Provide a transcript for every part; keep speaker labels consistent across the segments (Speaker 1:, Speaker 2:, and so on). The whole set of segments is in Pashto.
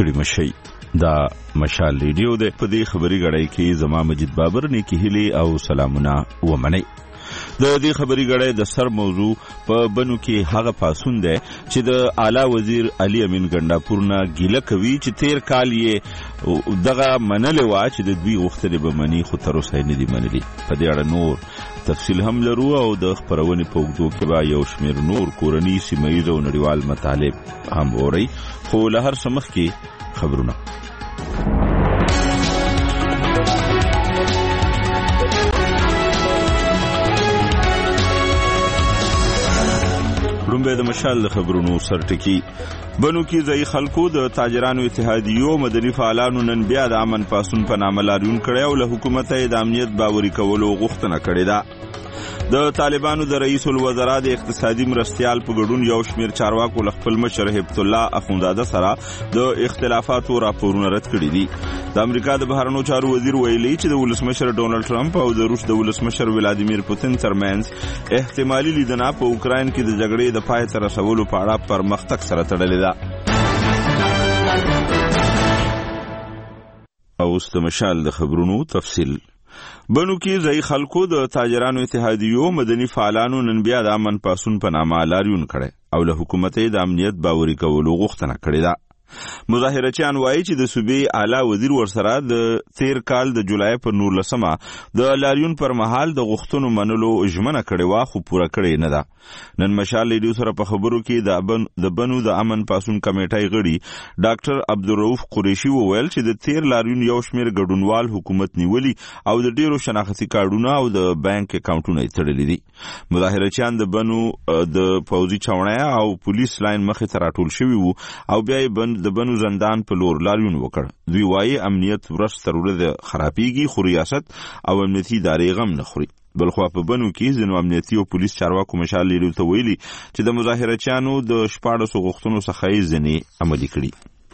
Speaker 1: ستړي مشئ. دا مشال ریډیو ده. په دې خبري غړای کې زما مجید بابر نیکی هلی او سلامونه ومنئ. د دې خبري غړای د سر موضوع په بنو کې هغه پاسون ده چې د اعلی وزیر علي امین ګنڈاپور نه ګیله کوي چې تیر کال یې دغه منلې وا چې د دوی غوښتنې به مني خو تر اوسه نه دي منلي. په دې اړه نور تفصیل هم لرو او د خبرونې په اوږدو کې به یو شمېر نور کورني سیمه ییز او نړیوال مطالب هم اورئ. خو له هر څه مخکې خبرونه. رومبه د مشال د خبرونو سرټکی. بنو کې ځای خلکو د تاجرانو اتحادیو مدني فعالانو نن بیا د امن پاسون په نامه لاریون کړی او له حکومت د امنیت باوري کولو غوښتنه کړې ده. د طالبانو د رئیس الوزرا د اقتصادي مرستیال په ګډون یو شمېر چارواکو له خپل مشر هیبت الله اخوندزاده سره د اختلافاتو راپورونه رد کړي دي. د امریکا د بهرنیو چارو وزیر ویلي چې د ولسمشر ډونالد ټرمپ او د روس د ولسمشر ولادیمیر پوتین ترمنځ احتمالي لیدنه په اوکراین کې د جګړې د پای ته رسولو په اړه پرمختګ سره تړلې ده. اوس د مشال د خبرونو تفصیل. بنو کې ځای خلکو د تاجرانو اتحادیو مدني فعالانو نن بیا د امن پاسون په نامه لاریون کړی او له حکومت د امنیت باوري کولو غوښتنه کړې ده. مظاهرچیان وایي چې د صوبې اعلی وزیر ورسره د تیر کال د جولای پر 19 د لاریون پر مهال د غوښتنو منلو ژمنه کړې وه خو پوره کړې نه ده. نن مشال ریډیو سره په خبرو کې د بنو د امن پاسون کمیټې غړي ډاکټر عبدالرؤف قریشي وویل چې د تیر لاریون یو شمېر ګډونوال حکومت نیولي او د ډیرو شناختی کارډونه او د بانک اکاونټونه یې تړلي دي. مظاهرچیان د بنو د پوځي چاونیا او پولیس لاین مخې ته راټول شوي وو او بیا یې د بنو زندان په لور لاریون وکړ. دوی وایي امنیت ورځ تر ورځې خرابېږي خو ریاست او امنیتي ادارې غم نه خوري. بلخوا په بنو کې ځینو امنیتي او پولیس چارواکو مشال ریډیو ته ویلي چې د مظاهرچیانو د 14 غوښتنو څخه یې ځینې عملي کړي.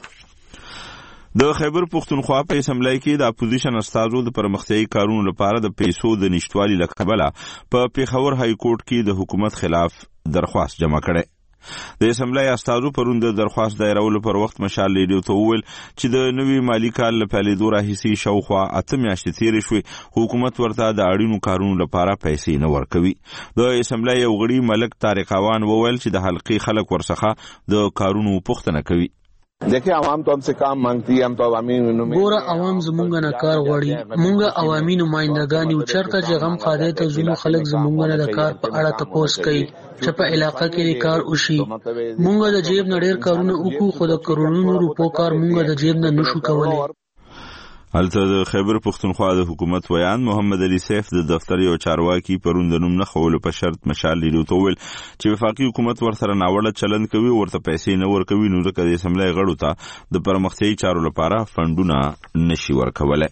Speaker 1: د خیبر پښتونخوا په اسمبلی کې د اپوزیشن استازو د پرمختیایي کارونو لپاره د پیسو د نشټوالي له کبله په پیښور های کورټ کې د حکومت خلاف درخواست جمع کړی. د اسمبلی استازو پرون د درخواست دایرولو پر وخت مشال ریډیو ته وویل چې د نوي مالي کال له پیلېدو راهیسې شاوخوا 8 میاشتې تېرې شوې حکومت ورته د اړینو کارونو لپاره پیسې نه ورکوي. د اسمبلی یو غړي ملک طارق اوان وویل چې د حلقې خلک ورڅخه د کارونو پوښتنه کوي.
Speaker 2: دیکھیں عوام تو ہم سے کام مانگتی ہے، ہم تو عوامی
Speaker 3: ګوره عوام زمونږ نه کار غواړي. مونږ عوامي نمائندګان یو. چېرته چې غم خادې ته ځینو خلک زمونږ نه د کار په اړه تپوس کوي چې په علاقه کې کار وشي. مونږ د جیب نه ډېر کارونه وکړو خو د کروڑونو روپو کار مونږ د جیب نه نشو کولی.
Speaker 1: هلته د خیبر پښتونخوا د حکومت ویان محمد علي سیف د دفتر یو چارواکي پرون د نوم نه خولو په شرط مشال ریډیو ته وویل چې وفاقي حکومت ورسره ناوړه چلند کوي او ورته پیسې نه ورکوي نو ځکه د اسمبلی غړو ته د پرمختیایي چارو لپاره فنډونه نشي ورکولی.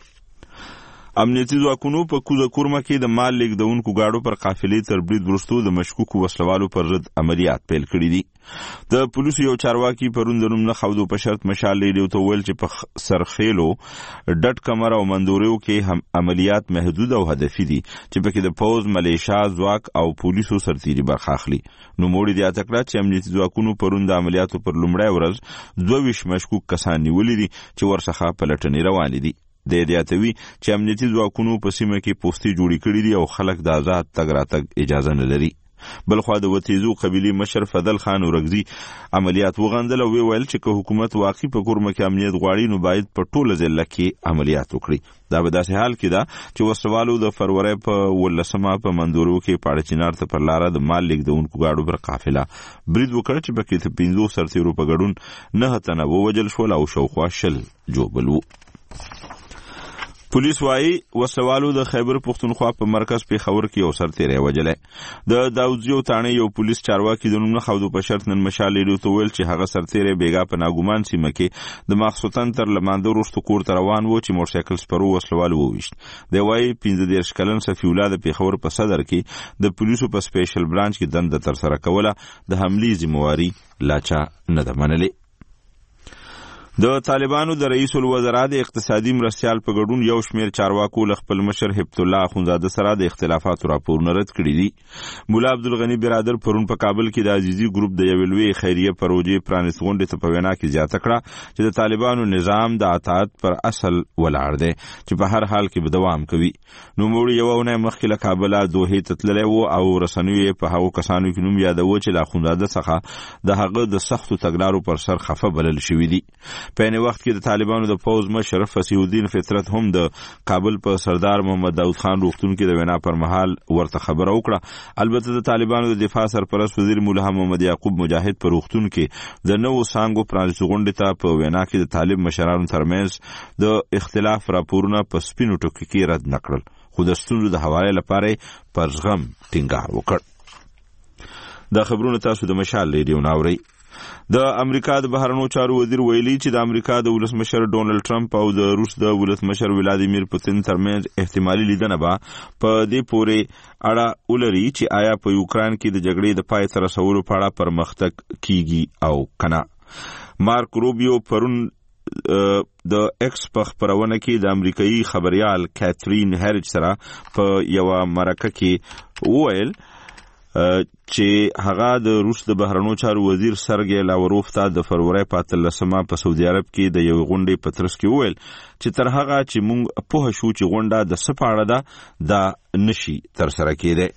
Speaker 1: امنیتي ځواکونو په کوزه کورمه کې د مال لیږدونکو ګاډو پر قافلې تر برید وروسته د مشکوکو وسلوالو پر ضد عملیات پیل کړي دي. د پولیسو یو چارواکي پرون د نوم نه خودو په شرط مشال ریډیو ته ویل چې په سرخیلو ډټ کمر او مندوریو کې هم عملیات محدود او هدفي دي چې پکې د پوز ملیشا ځواک او پولیسو سرتیري برخه اخلي. نو موړي د اتکړه چې امنیتي ځواکونو پرون د عملیاتو پر لومړی ورځ 22 مشکوک کسان نیولي دي چې ورڅخه پلټنې روانې دي. د یادوي چې امنیتي ځواکونو په سیمه کې پوستې جوړې کړې دي او خلک د آزاد تګ راتګ اجازه نه لري. بلخوا د وتیزو قبیلې مشر فضل خان اورګزي عملیات وغندل او ویل چې که حکومت واقعي په کورمه کې امنیت غواړي نو باید په ټوله ضلع کې عملیات وکړي. دا به داسې حال کې ده چې وسوالو د فروری په 18 په مندورو کې پاړه چینار ته پر لاره د مال لیږدونکو ګاډو پر قافله برید وکړ چې پکې ته 15 سرتیرو په ګډون 9 تنه ووجل شول او شاوخوا 10 جوبل وو. پولیس وايي وسوالو د خیبر پښتونخوا په مرکز پیښور کې یو سرتیری وجلی. د داودزیو تاڼې یو پولیس چارواکي د نوم نه خودو په شرط نن مشال ریډیو ته ویل چې هغه سرتیری بیګا په ناګومان سیمه کې د ماخصوصن تر لمانځه وروسته کور ته روان و چې موټرسایکل سپرو وسلوال وویشت. دی وايي 15 کلن صفي الله د پیښور په صدر کې د پولیسو په سپیشل برانچ کې دنده ترسره کوله د حملې ذمہواري لا چا نه ده منلې. د طالبانو د رئیس الوزرا د اقتصادي مرستیال په ګډون یو شمېر چارواکو له خپل مشر هبت الله اخونزاده سره د اختلافاتو راپورونه رد کړي دي. مولا عبدالغني برادر پرون په کابل کې د عزیزي ګروپ د یوې لویې خیریه پروژې پرانیست غونډې ته په وینا کې زیاته کړه چې د طالبانو نظام د اطاعت پر اصل ولاړ دی چې په هر حال کې به دوام کوي. نوموړي یوه اونۍ مخکې له کابله دوحې ته تللی و او رسنیو په هغو کسانو کې نوم یادوه چې له اخونزاده څخه د هغه د سختو تګلارو پر سر خفه بلل شوي دي. په عین وخت کې د طالبانو د پوز مشر فصیح الدین فطرت هم د کابل په سردار محمد داود خان روغتون کې د وینا پر مهال ورته خبره وکړه. البته د طالبانو د دفاع سرپرست وزیر مولا محمد یعقوب مجاهد په روغتون کې د نوو څانګو پرانیستو غونډې ته په وینا کې د طالب مشرانو ترمنځ د اختلاف راپورونه په سپینو ټکو کې رد نه کړل، خو د ستونزو د هواري لپاره پر زغم ټینګار وکړ. دا خبرونه تاسو د مشال ریډیو ناورئ. د امریکا د بهرنیو چارو وزیر ویلي چې د امریکا د ولسمشر ډونالد ټرمپ او د روس د ولسمشر ولادیمیر پوتین ترمنځ احتمالي لیدنه به په دې پورې اړه ولري چې آیا په یوکران کې د جګړې د پای ته رسولو په اړه پرمختګ کیږي او کنه. مارک روبیو پرون د ایکس په خبرونه کې د امریکایي خبريال کاترین هریج سره په یو مرکه کې وویل چې هغه د روس د بهرنیو چارو وزیر سرګی لاوروف ته د فروری په 13 په سعودي عرب کې د یو غونډې په ترڅ کې وویل چې تر هغه چې موږ په شو چې غونډه د سپاړه ده د نشي تر سره کېده.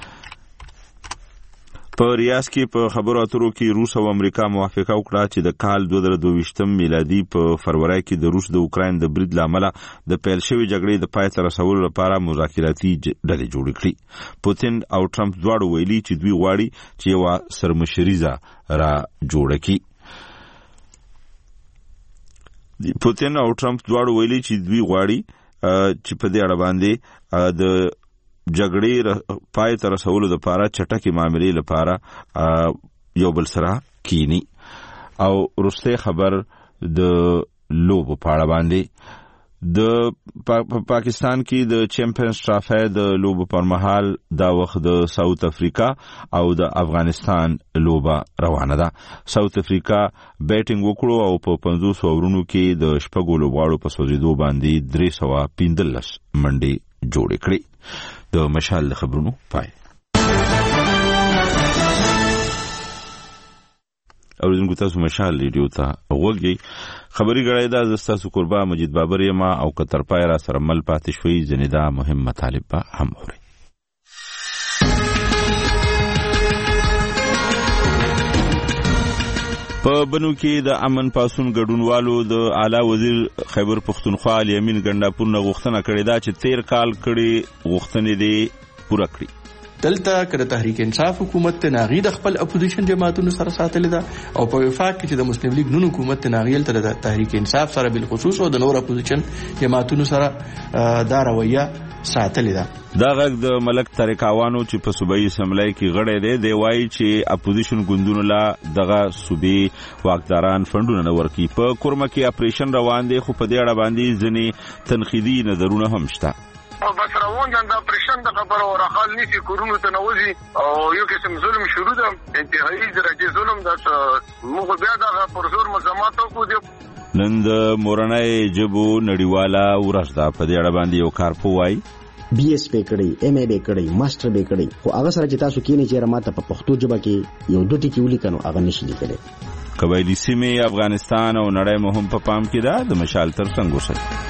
Speaker 1: په ریاض کې په خبرو اترو کې روس او امریکا موافقه وکړه چې د کال 2022 میلادي په فروری کې د روس د اوکراین د برید لامل د پیل شوی جګړې د پای ته رسولو لپاره مذاکراتي ډلې جوړې کړې. پوتین او ټرمپ دواړو ویلي چې دوی غواړي چې یو سرمشریزه را جوړه کړي. پوتین او ټرمپ دواړو ویلي چې دوی غواړي چې په دې اړه باندې د جګړې پای ته رسولو لپاره چټکې معاملې لپاره یو بل سره کینی. او وروستی خبر د لوبو په اړه باندې د پاکستان کې د چیمپیونز ټرافي د لوبو پر مهال دا وخت د ساوث افریقا او د افغانستان لوبه روانه ده. ساوث افریقا بیټینګ وکړو او په 500 اورونو کې د شپږو لوبغاړو په سوځېدو باندې 315 منډې جوړې کړې. د مشال د خبرونو پای. اوریدونکو تاسو مشال ریډیو ته غوږی خبري غړای دا زستاسو قربا مجید بابر یما او کتر پای را سره مل پاتې شوي زنیدا مهم مطالب به هم اوري. په بنو کې د امن پاسون ګډونوالو د اعلی وزیر خیبر پختونخوا الیمین ګنداپور نه غوښتنه کړې ده چې 13 کال کړي غوښتنې دې پوره کړي.
Speaker 4: دلته کړه تحریک انصاف حکومت ناغي د خپل اپوزیشن جماعتونو سره ساتل ده او په وفاق کې چې د مسلم لیگ نون حکومت ناغیل تر د تحریک انصاف سره بل خصوص او د نور اپوزیشن جماعتونو سره دا رویه ساتل ده.
Speaker 1: دا غږ د ملک طارقوانو چې په صوبایي اسمبلی کې غړی دی وایي چې اپوزیشن ګوندونو لا دغه صوبې واکداران فندونه نه ورکي. په کورمه کې اپریشن روان دی خو په دې اړه باندې ځینې تنقیدي نظرونه هم شته.
Speaker 5: بس روان جان دا پرشن د خبره ورخال نيسي کورونو ته نوځي او یو قسم ظلم شروع ده انتهایی درجه ظلم ده موږ بیا دا پر زور مزامات کو دي.
Speaker 1: نن د مورنۍ جبو نړیواله ورځ ده په دې اړه باندې یو کارپو وایي
Speaker 6: بي اس پی کړی ایم ای بی کړی ماستر بی کړی خو هغه سره چې تاسو کې نه چیرې ماته په پښتو ژبه کې یو دوه ټکی ولیکنو هغه نشي لیکلی.
Speaker 1: قبایلی سیمې افغانستان او نړۍ مهم په پام کې ده. د مشال تر څنګ اوسئ.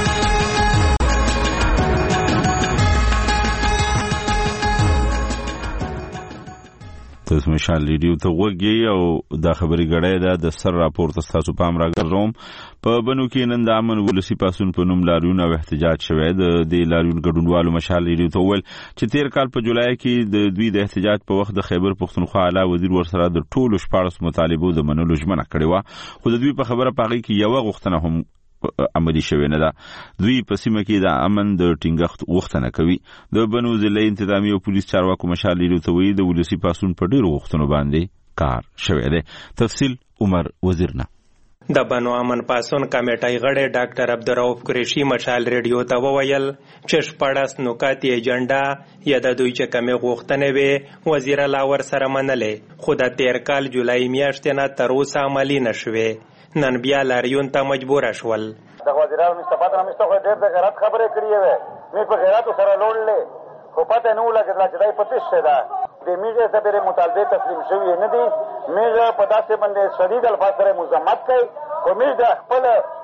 Speaker 1: تاسو مشال ریډیو ته وګورئ او دا خبري غړې ده د سر راپور تاسو پام راګرځوم. په بنو کې نن د امن ولسی پاسون په نوم لاریون او احتجاج شوه. د لاریون ګډونوالو مشال ریډیو ته ول چې 13 کال په جولای کې د دوی د احتجاج په وخت د خیبر پختونخوا اعلی وزیر ورسره د ټولو 14 مطالبو د منلو ژمنه کړې و خو د دوی په خبره پاغي کې یو غوښتنه هم عملی شوی نه ده. دوی په سیمه کې د امن د ټینګښت غوښتنه کوي. د بنو ضلع انتظامی او پولیس چارواکو مشال ریډیو ته وایي د ولسی پاسون په ډیرو غوښتنو باندې کار شوی دی. تفصیل عمر وزیرنا.
Speaker 7: د بنو امن پاسون کمیټای غړی ډاکټر عبدالرؤف قریشي مشال ریډیو ته وویل چې 14 نکات ایجنډا یا د دوی چې کمې غوښتنې وې وزیر لاور سره منلې خو د 13 کال جولای میاشتې نه تر اوسه عملي نشوې. نن بیا لاریون ته مجبور شول.
Speaker 8: د وزیرانو مصطفی ته ډېر د غیرت خبرې کړې وې، مې په غیرت سره لوړلې، خو پته نه ولګېدله چې دای په تشه ده. د میډیا سره مطالبه تسلیم شوی نه دي. میډیا په داسې باندې شدید الفاظ سره مزاحمت کوي. خو میډیا خپل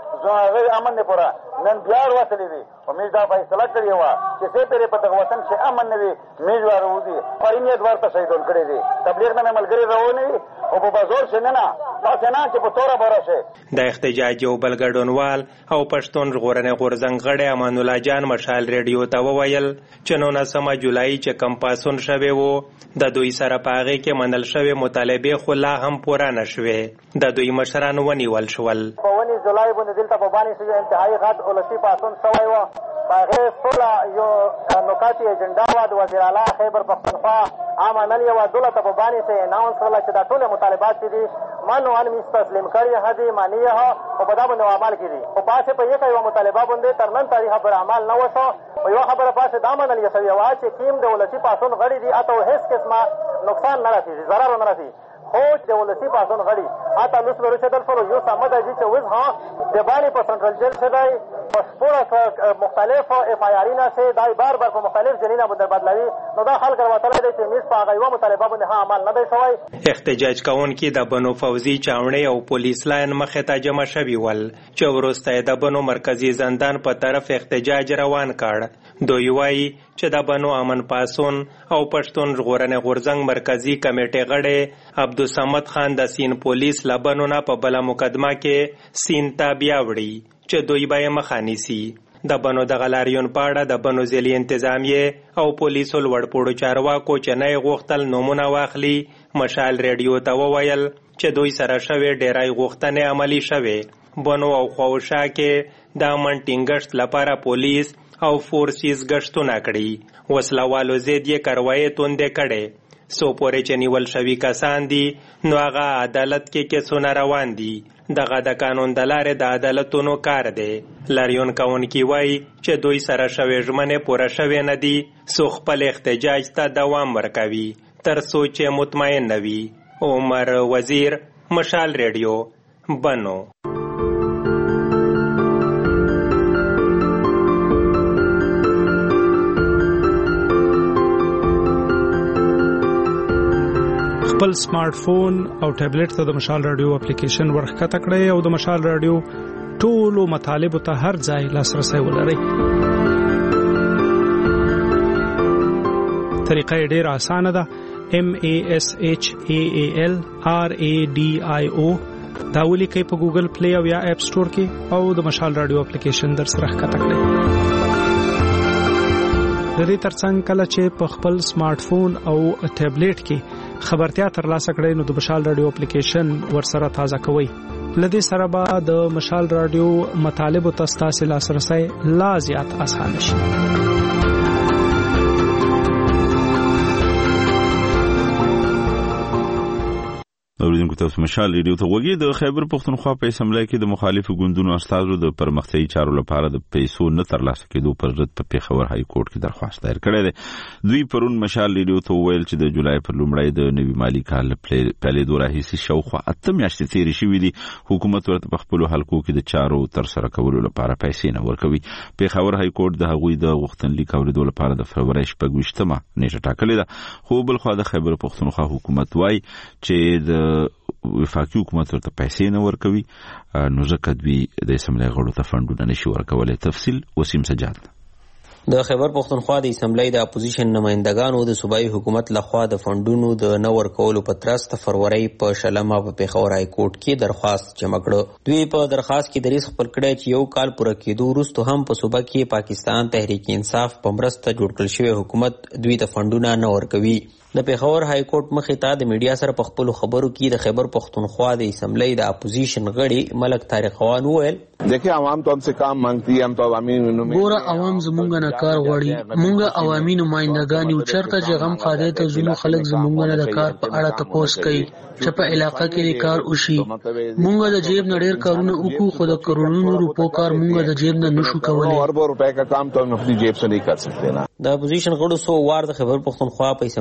Speaker 8: غیر امن نه پوره نن بیا وروتلې دي. او میډیا فیصله کړې وه چې څه پرې په دغه وطن چې امن نه وي میډیا راوځي. پرینیت ورته شهیدون کړی دي. تبلیغ نه ملګري راونی او په بازار شنه نه تاسو نه چې په توره برشه.
Speaker 7: د احتجاج یو بل ګډونوال او پښتون ژغورنې غورځنګ غړی امان الله جان مشال ریډیو ته وویل چې 19 جولای چې کم پاسون شوی وو د دوی سره په هغې کې منل شوې مطالبې خو لا هم پوره نه شوې. د دوی مشران ونیول شول.
Speaker 8: په 19 جولای باندې دلته په باندې یو انتهایی غټ ولسي پاسون شوی و. په هغې ټوله یو نکاتي ایجنډا وه د وزیر اعلی خیبر پښتونخوا امان الله یوه دولته په باندې سه اناونس کړله چې دا ټولې مطالبات چې دي من و علم تسلیم کړی هدي معنیه او په دا باندې عمل کړي. خو پاسې په یوه مطالبه باندې تر نن تاریخه پر عمل نه وشو. او یوه خبره پاسې دا منل شوې وه چې کیم د ولسي پاسون غړي دي اته هېڅ قسمه نقصان نه رسېږي، ضرر نه رسي. خو د ولسي پاسون غړي اته لوس ورسېدل شول. یو سمه ده چې اوس ها د باندې په سنټرل جیل څه دی په خپله مختلف اف آی آرونه چې دا بار بار په مختلف جیلونه باندې بدلوي. نو دا خلک راوتلی دی چې میز په هغه یوه مطالبه باندې ها عمل نه دی شوی.
Speaker 7: احتجاج کوونکي د بنو فوزي چاونې او پولیس لاین مخې ته جمع شوي ول چې وروسته یې د بنو مرکزي زندان په طرف احتجاج روان کړ. دوی وایي چې د بنو امن پاسون او پښتون ژغورنې غورځنګ مرکزي کمیټې غړی عبدالصمد خان د سین پولیس له بنو نه په بله مقدمه کې سین ته بیا وړي چې دوی به یې مخه نیسي. د بنو دغه لاریون په اړه د بنو ضلعي انتظامیې او پولیسو لوړپوړو چارواکو چې نه یې غوښتل نومونه واخلي مشال ریډیو ته وویل چې دوی سره شوې ډیری غوښتنې عملي شوې. بنو او خواوشا کې د امن ټینګښت لپاره پولیس او فورسیز گشتونه کړي. وسله والو ضد یې کاروایي توندې کړې. څو پورې چې نیول شوي کسان دي نو هغه عدالت کې کیسونه روان دي. دغه د قانون د لارې د عدالتونو کار دی. لاریون کوونکي وایي چې دوی سره شوې ژمنې پوره شوې نه دي څو خپل احتجاج ته دوام ورکوي تر څو چې مطمئن نه وي. عمر وزیر، مشال ریډیو، بنو.
Speaker 9: خپل سمارټ فون او ټابلیټ ته د مشال رادیو اپلیکیشن ورښکته کړئ او د مشال رادیو ټولو مطالبو ته هر ځای لاسرسی ولرئ. طریقه یې ډېره اسانه ده. MASHAALRADIO دا ولیکئ په ګوګل پلی او یا اپ سټور کې او د مشال رادیو اپلیکیشن در سره ښکته کړئ. د دې ترڅنګ کله چې په خپل سمارټ فون او ټابلیټ کې خبرتیا ترلاسه کړئ نو د مشال رادیو اپلیکیشن ورسره تازه کوئ. لدې سره به د مشال رادیو مطالبو ته ستاسو لاسرسی لا زیات اسانه شي.
Speaker 1: اوریدونکو تاسو مشال ریډیو ته وګورئ. د خیبر پښتونخوا په اسمبلی کې د مخالفو ګوندونو استازو د پرمختیايي چارو لپاره د پیسو نه ترلاسه کېدو پر ضد په پیښور های کورټ کې درخواست دایر کړی دی. دوی پرون مشال ریډیو ته وویل چې د جولای پر لومړۍ د نوي مالي کال پیلېدو راهیسې شاوخوا 8 میاشتې تېرې شوې دي. حکومت ورته په خپلو حلقو کې د چارو ترسره کولو لپاره پیسې نه ورکوي. پیښور های کورټ د هغوی د غوښتنلیک اورېدو لپاره د فبرورۍ 26مه نیټه ټاکلې ده. خو بلخوا د خیبر پښتونخوا حکومت وایي چې د وفاقي حکومت ورته پیسې نه ورکوي نو ځکه دوی د اسمبلی غړو ته فنډونه نشي ورکولی. تفصیل وسیم سجاد.
Speaker 10: د خیبر پښتونخوا د اسمبلی د اپوزیشن نمائندګانو د صوبایي حکومت لخوا د فنډونو د نه ورکولو په ترڅ د فروری په 20 په پیښور های کورټ کې درخواست جمع کړ. دوی په درخواست کې دریځ خپل کړی چې یو کال پوره کېدو وروسته هم په صوبه کې پاکستان تحریک انصاف په مرسته جوړ کړل شوی حکومت دوی ته فنډونه نه ورکوي. د پیښور های کورټ مخې ته د میډیا سره په خپل خبرو کې د خیبر پښتونخوا د اسمبلی د اپوزیشن غړي ملک طارق خوان وویل
Speaker 2: देखिए आवाम तो हमसे काम मांगती है, हम तो अवामी
Speaker 3: ګوره عوام زمونږ نه کار غواړي. مونږ عوامي نمائندګان یو. چېرته چې غم خاده ته ځینو خلک زمونږ نه د کار په اړه تپوس کوي چې په علاقه کې کار وشي. مونږ د جیب نه ډېر کارونه وکړو خو د کروڑونو روپو کار مونږ د جیب نه نشو کولی.
Speaker 2: اربوں روپے کا کام تو हम अपनी जेब से नहीं कर सकते ना.
Speaker 10: د اپوزیشن غړو سو وار د خیبر پښتونخوا په اسمبلی کې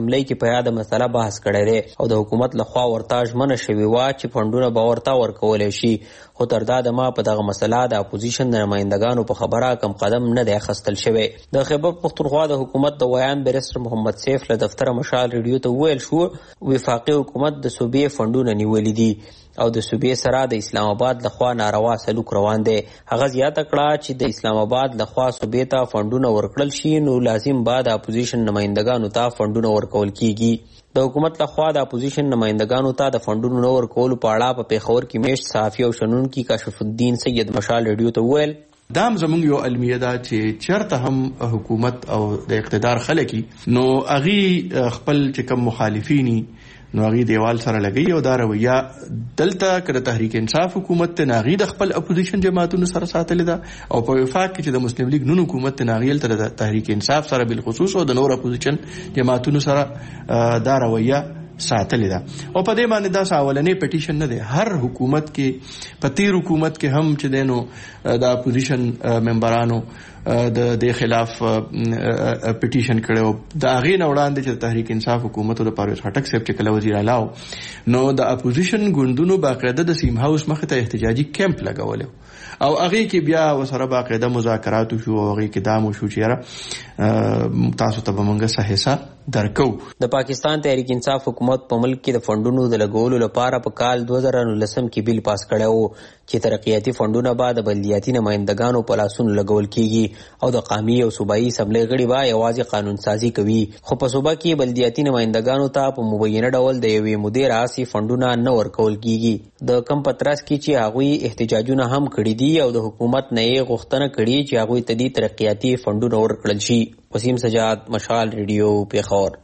Speaker 10: په یاد مسله بحث کړی دی او د حکومت لخوا ورته ژمنه شوې وه چې فنډونه به ورته ورکولی شي، خو تر دا دمه په دغه مسله د اپوزیشن د نمایندګانو په خبره کم قدم نه دی اخیستل شوی. د خیبر پښتونخوا د حکومت د ویان بیرسټر محمد سیف له دفتره مشال ریډیو ته وویل شو وفاقي حکومت د صوبې فنډونه نیولي دي او د صوبې سره د اسلام آباد لخوا ناروا سلوک روان دی. هغه زیاته کړه چې د اسلام آباد لخوا صوبې ته فنډونه ورکړل شي نو لازم به د اپوزیشن نمایندګانو ته فنډونه ورکول کیږي. د حکومت لخوا د اپوزیشن نمایندګانو ته د فنډونو نه ورکولو په اړه په پیښور کې میشت صحافي او شنونکي کاشف الدین سید مشال ریډیو ته وویل
Speaker 4: دام زمونږ یو المیه ده چې چرته هم حکومت او د اقتدار خلک نو اغي خپل چې کوم مخالفینی نو هغه دیوال سره لګي او دا رویه دلته کړه تحریک انصاف حکومت ته ناغي د خپل اپوزیشن جماعتونو سره ساتل ده او په وفاق کې چې د مسلم لیگ نون حکومت ته ناغي تر تحریک انصاف سره بل خصوص او د نور اپوزیشن جماعتونو سره دا رویه ساتل ده او په دې باندې دا اولنې پټیشن نه ده. هر حکومت کې په تیر حکومت کې هم چې دینو د اپوزیشن ممبرانو د خلاف پټیشن کړو د هغه نه وړاندې چې تحریک انصاف حکومت او د پرویز خټک صاحب چې کله وزیر اعلی نو د اپوزیشن ګوندونو باقاعده د سیم هاوس مخ ته احتجاجي کیمپ لګول او هغه کې بیا وسره باقاعده مذاکرات شو او هغه کې دامو شو چې تاسو ته بمنګه صحیحه درکو.
Speaker 10: د پاکستان تحریک انصاف حکومت په ملک کې د فنډونو د لګولو لپاره په کال 2019 کې بیل پاس کړی چې ترقیاتي فنډونه به د بلدیاتي نمایندګانو په لاسونو لګول کیږي او د قومي او صوبایي اسمبلی غړي به یوازې قانون سازي کوي، خو په صوبه کې بلدیاتي نمایندګانو ته په مبینه ډول د یوې مودې راهیسې فنډونه نه ورکول کیږي. د کم پترس کې چې هغوی احتجاجونه هم کړي دي او د حکومت نه یې غوښتنه کړې چې هغوی ته دې ترقیاتي فنډونه ورکړل شي. وسیم سجاد مشال ریډیو پیښور.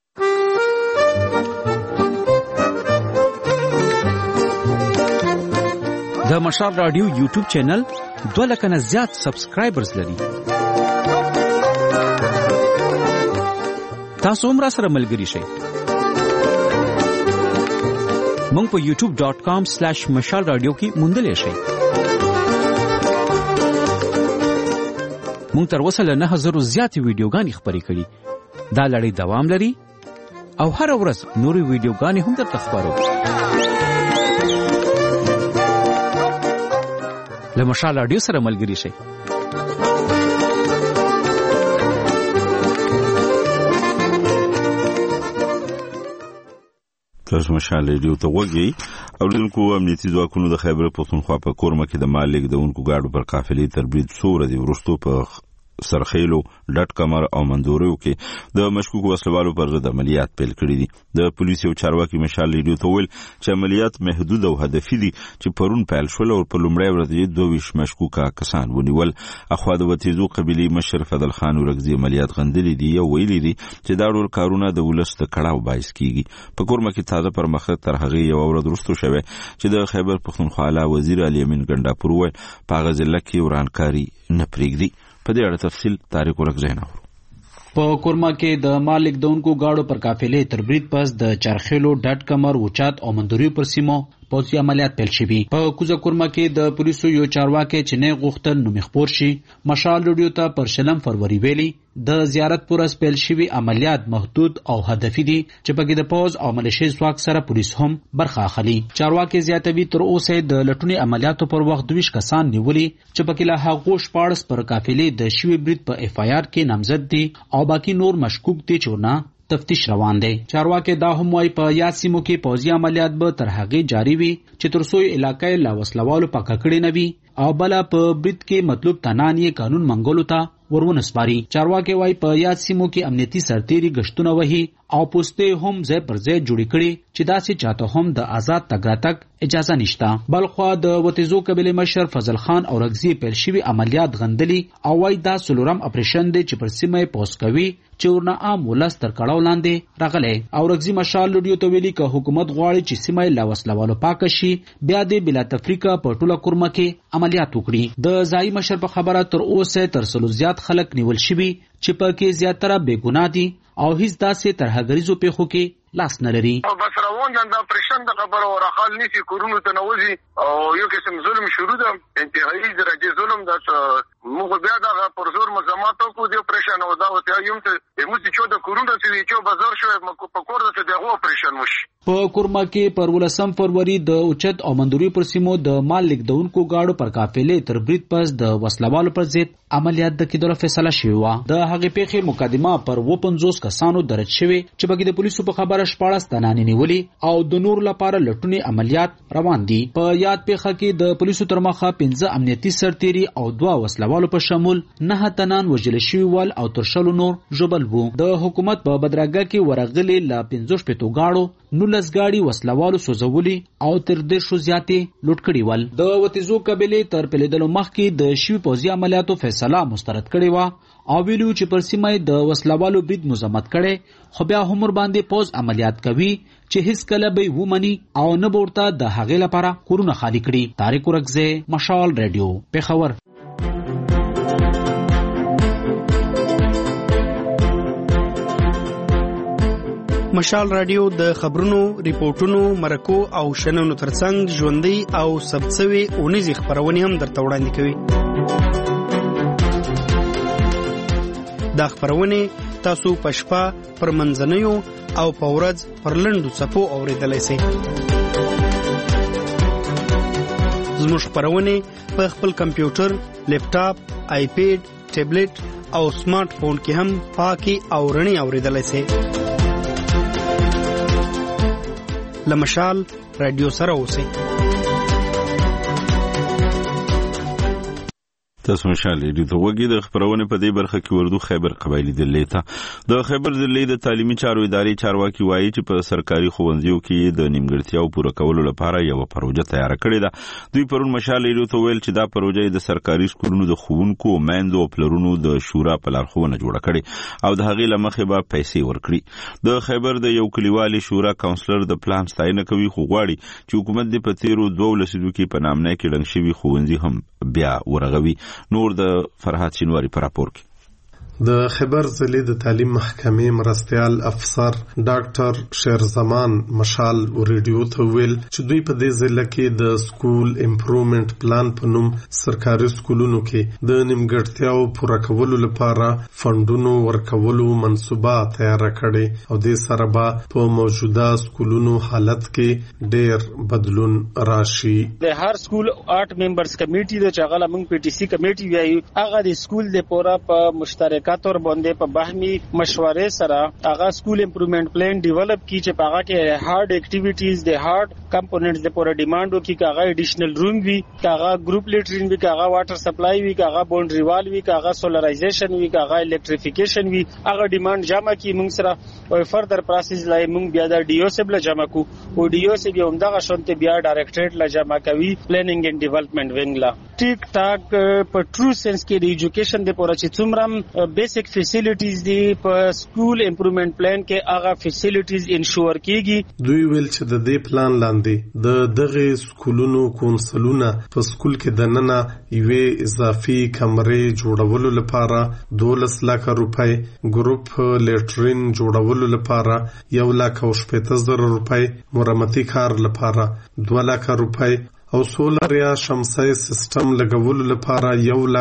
Speaker 11: د مشال رادیو یوټیوب چینل 2 لک نه زیات سبسکرایبرز لري. تاسو هم را سره ملګري شئ. مونږ په youtube.com/مشال رادیو کې موندلې شئ. مونږ تر اوسه له 9000 زیاتې ویډیوګانې خپرې کړي. دا لړۍ دوام لري او هر ورځ نورې ویډیوګانې هم درته خپرو. له مشال رادیو سره ملګري شئ.
Speaker 1: تاسو مشال ریډیو ته وګورئ. اوریدونکو امنیتي ځواکونو د خیبر پښتونخوا په کورمه کې د مال لیږدونکو گاډو پر قافلې تربیت سوره دی ورستو په سرخیلو ډټ کمر او منځوریو کې د مشکوک وسلوالو پر ضد عملیات پیل کړي دي. د پولیس یو چارواکي مشال ریډیو ته ویل چې عملیات محدود او هدفي دي چې پرون پیل شول او په لومړی ورځ یې 22 مشکوکه کسان ونیول. اخوا د وتیزو قبيلي مشر فضل خان ورغزي عملیات غندلې دي او ویلي دي چې دا ډول کارونه د ولس د کړهو باعث کیږي. په کورمه کې تازه پرمختګ تر هغه یو ورځ وروسته شوه چې د خیبر پښتونخوا وزیر علي امین ګنډاپور ویل په غزل کې ورانکاري نه پرېږدي. په دې اړه تفصیل طارق ورغزینا
Speaker 12: په کورما کې د مالک دونکو گاډو پر قافلې تربریت پس د چرخیلو ډټ کمر وچات او مندوریو پر سیمو پوځي عملیات پیل شوي. په کوزه کورما کې د پولیسو یو چارواکي چې نه غوښتل نو مخبور شي مشال ریډیو ته پر 2 فروری ویلي د زیارت پورس پیل شوي عملیات محدود او هدفي دي چې پکې د پوز او ملیشي ځواک سره پولیس هم برخه اخلي. چارواکي زیاتوي تر اوسه د لټونی عملیاتو پر وخت 20 کسان نیولي چې پکې له هغو 14 پر قافلې د شوي برید په اف آی آر کې نامزد دي او باقی نور مشکوک دي چې ورنه تفتیش روان دی. چارواکي دا هم وايي په یاد سیمو کې پوځي عملیات به تر هغه جاری وي چې تر څو علاقې لا وسلوالو پکا کړي نه وي او بل په برید کې مطلوب تنان یې قانون منګولو ته ورونه سپاري. چارواکي وايي په یاد سیمو کې امنیتي سرتيري گشتونه وهي او پوسټه هم ځای پر ځای جوړی کړي چې داسې چاته هم د آزاد تګ راتګ اجازه نشته. بلخوا د وتیزو قبيله مشر فضل خان او رغزي پیل شوی عملیات غندلي او وايي دا سلورم اپریشن دی چې پر سیمه پوس کوي چې ورنه عام ولس تر کړهو لاندې راغلي. او رغزي مشال لډیو ته ویلي که حکومت غواړي چې سیمه لا وسلوالو پاک شي بیا د بلا تفریقه په ټوله کورمه کې عملیات وکړي. د ځای مشر په خبره تر اوسه تر سلو زیات خلک نیول شوي چې پکې زیاتره بے ګناه دي او هیڅ داسې ترهګریزو پیښو کې لاس نه لري.
Speaker 5: بس روان دا پرشن د خبره ورخال نسی کورونو ته نوځي او یو قسم ظلم شروع ده انتهایی درجه ظلم د موږ بیا دا پر زور مزاماتو کو دی اپریشن او دا وته یم ته موږ چې د کورونو چې بازار شو په کور د دغه اپریشن وشي.
Speaker 12: په کورما کې پر 18 فروری د اوچت او مندوري پر سیمو د مال لیکدونکو گاډو پر قافلې تر برید پس د وسلوالو پر ضد عملیات د کېدلو فیصله شوې و. د هغې پیښې مقدمه پر 50 کسانو درج شوې چې پکې د پولیسو په خبره 14 تنانې نیولې او د نور لپاره لټونې عملیات روان دي. په یاد پیښه کې د پولیسو تر مخه 15 امنیتي سرتیري او 2 وسلوالو په شمول 9 تنان وژل شوي ول او تر شلو نور ژوبل وو. د حکومت په بدرګه کې ورغلي ل 15 پېټو گاډو 19 گاډي وسلوالو سوځولي او تر 10 زیاتې لوټ کړي ول. د وتیزو قبيله تر پلیدلو مخکې د شوي پوځي عملیاتو فیصله مسترد کړې و او ویلو چې پر سیمه د وسلوالو برید مزمت کړي خو بیا هم ور باندې پوز عملیات کوي چې هیڅ کله به ومني او نه ورته د هغې لپاره کورونه خالی کړي. طارق ورکزه، مشال رادیو، پیښور.
Speaker 13: مشال رادیو د خبرونو، ریپورتونو، مرکو او شننو ترڅنګ ژوندۍ او ثبتسوي اونیزې خبرونه هم درته وړاندې کوي. دا خبرونه تاسو په شپه پر منځنیو او په ورځ پر لنډو څپو اورېدلای شئ. زموږ خبرونه په خپل کمپیوټر، لیپټاپ، آیپیډ، ټابلیټ او سمارټ فون کې هم پاکي او رڼې اورېدلای شئ. لمشال رادیو سره اوسئ.
Speaker 1: تاسو مشال ریډیو ته وګورئ. د خبرونه په دې برخه کې اردو خیبر قبایلی دلې ته د خیبر دلې د تعلیمي چارو ادارې چارواکي وایي چې په سرکاري ښوونځیو کې د نیمګړتیاو پوره کولو لپاره یو پروژه تیار کړې ده. دوی پرون مشال ریډیو ته ویل چې دا پروژه د سرکاري سکولونو د ښوونکو، میندو او پلرونو د شورا په لارښوونه جوړه کړې او د هغې له مخې به پیسې ورکړي. د خیبر د یو کلیوالي شورا کاونسلر د پلان ستاینه کوي خو غواړي چې حکومت د په تیرو 2 لسیزو کې په نامنه کې ړنګ شوي ښوونځي هم بیا ورغوي. نور د فرحات شینواری پر راپور کې
Speaker 14: د خیبر ضلع د تعلیم محکمې مرستیال افسر ډاکټر شیرزمان مشال ریډیو ته ویل چې دوی په دې ضلع کې د سکول امپروومنت پلان په نوم سرکاري سکولونو کې د نیمګړتیاو پوره کولو لپاره فندونو ورکولو منصوبه تیار کړي او د سره به په موجوده سکولونو حالت کې ډېر بدلون راشي.
Speaker 15: د هر سکول 8 ممبرز کمیټي د چغاله موږ پی ټی سی کمیټي وایي هغه د سکول د پورا په مشترک کاتور باندې په باهمي مشورې سره هغه سکول امپروومنت پلان ډیولپ کی چې هغه کې هارد اکټیویټیز د هارد کمپوننټس د پورا ډیماند وکي هغه ایډیشنل روم وی هغه ګروپ لیټرین وی هغه واټر سپلای وی هغه باونډری وال وی هغه سولرایزیشن وی هغه الکتریفیکیشن وی هغه ډیماند جمع کی موږ سره او فردر پروسس لای موږ بیا د ډیو سب له جمع کو او ډیو سب یو دغه شونته بیا ډایریکټریټ له جمع کوي پلانینګ اینڈ ډیولپمنٹ وینګ لا ټیک ټاک په ټرو سنس کې د ایجوکیشن د پورا چې څومره بیسیک فیسیلیټیز دی په سکول امپروومنت پلان کې هغه فیسیلیټیز انشور کیږي.
Speaker 14: دوی ویل چې د دې پلان لاندې د دغه سکولونو کونسلونه په سکول کې د ننه یوې اضافي کمرې جوړولو لپاره 12 لک روپۍ، ګروپ لیټرین جوړولو لپاره 1,50,000 روپۍ، مرمتي کار لپاره 2 لک روپۍ او سولر یا شمسي سیستم لګولو لپاره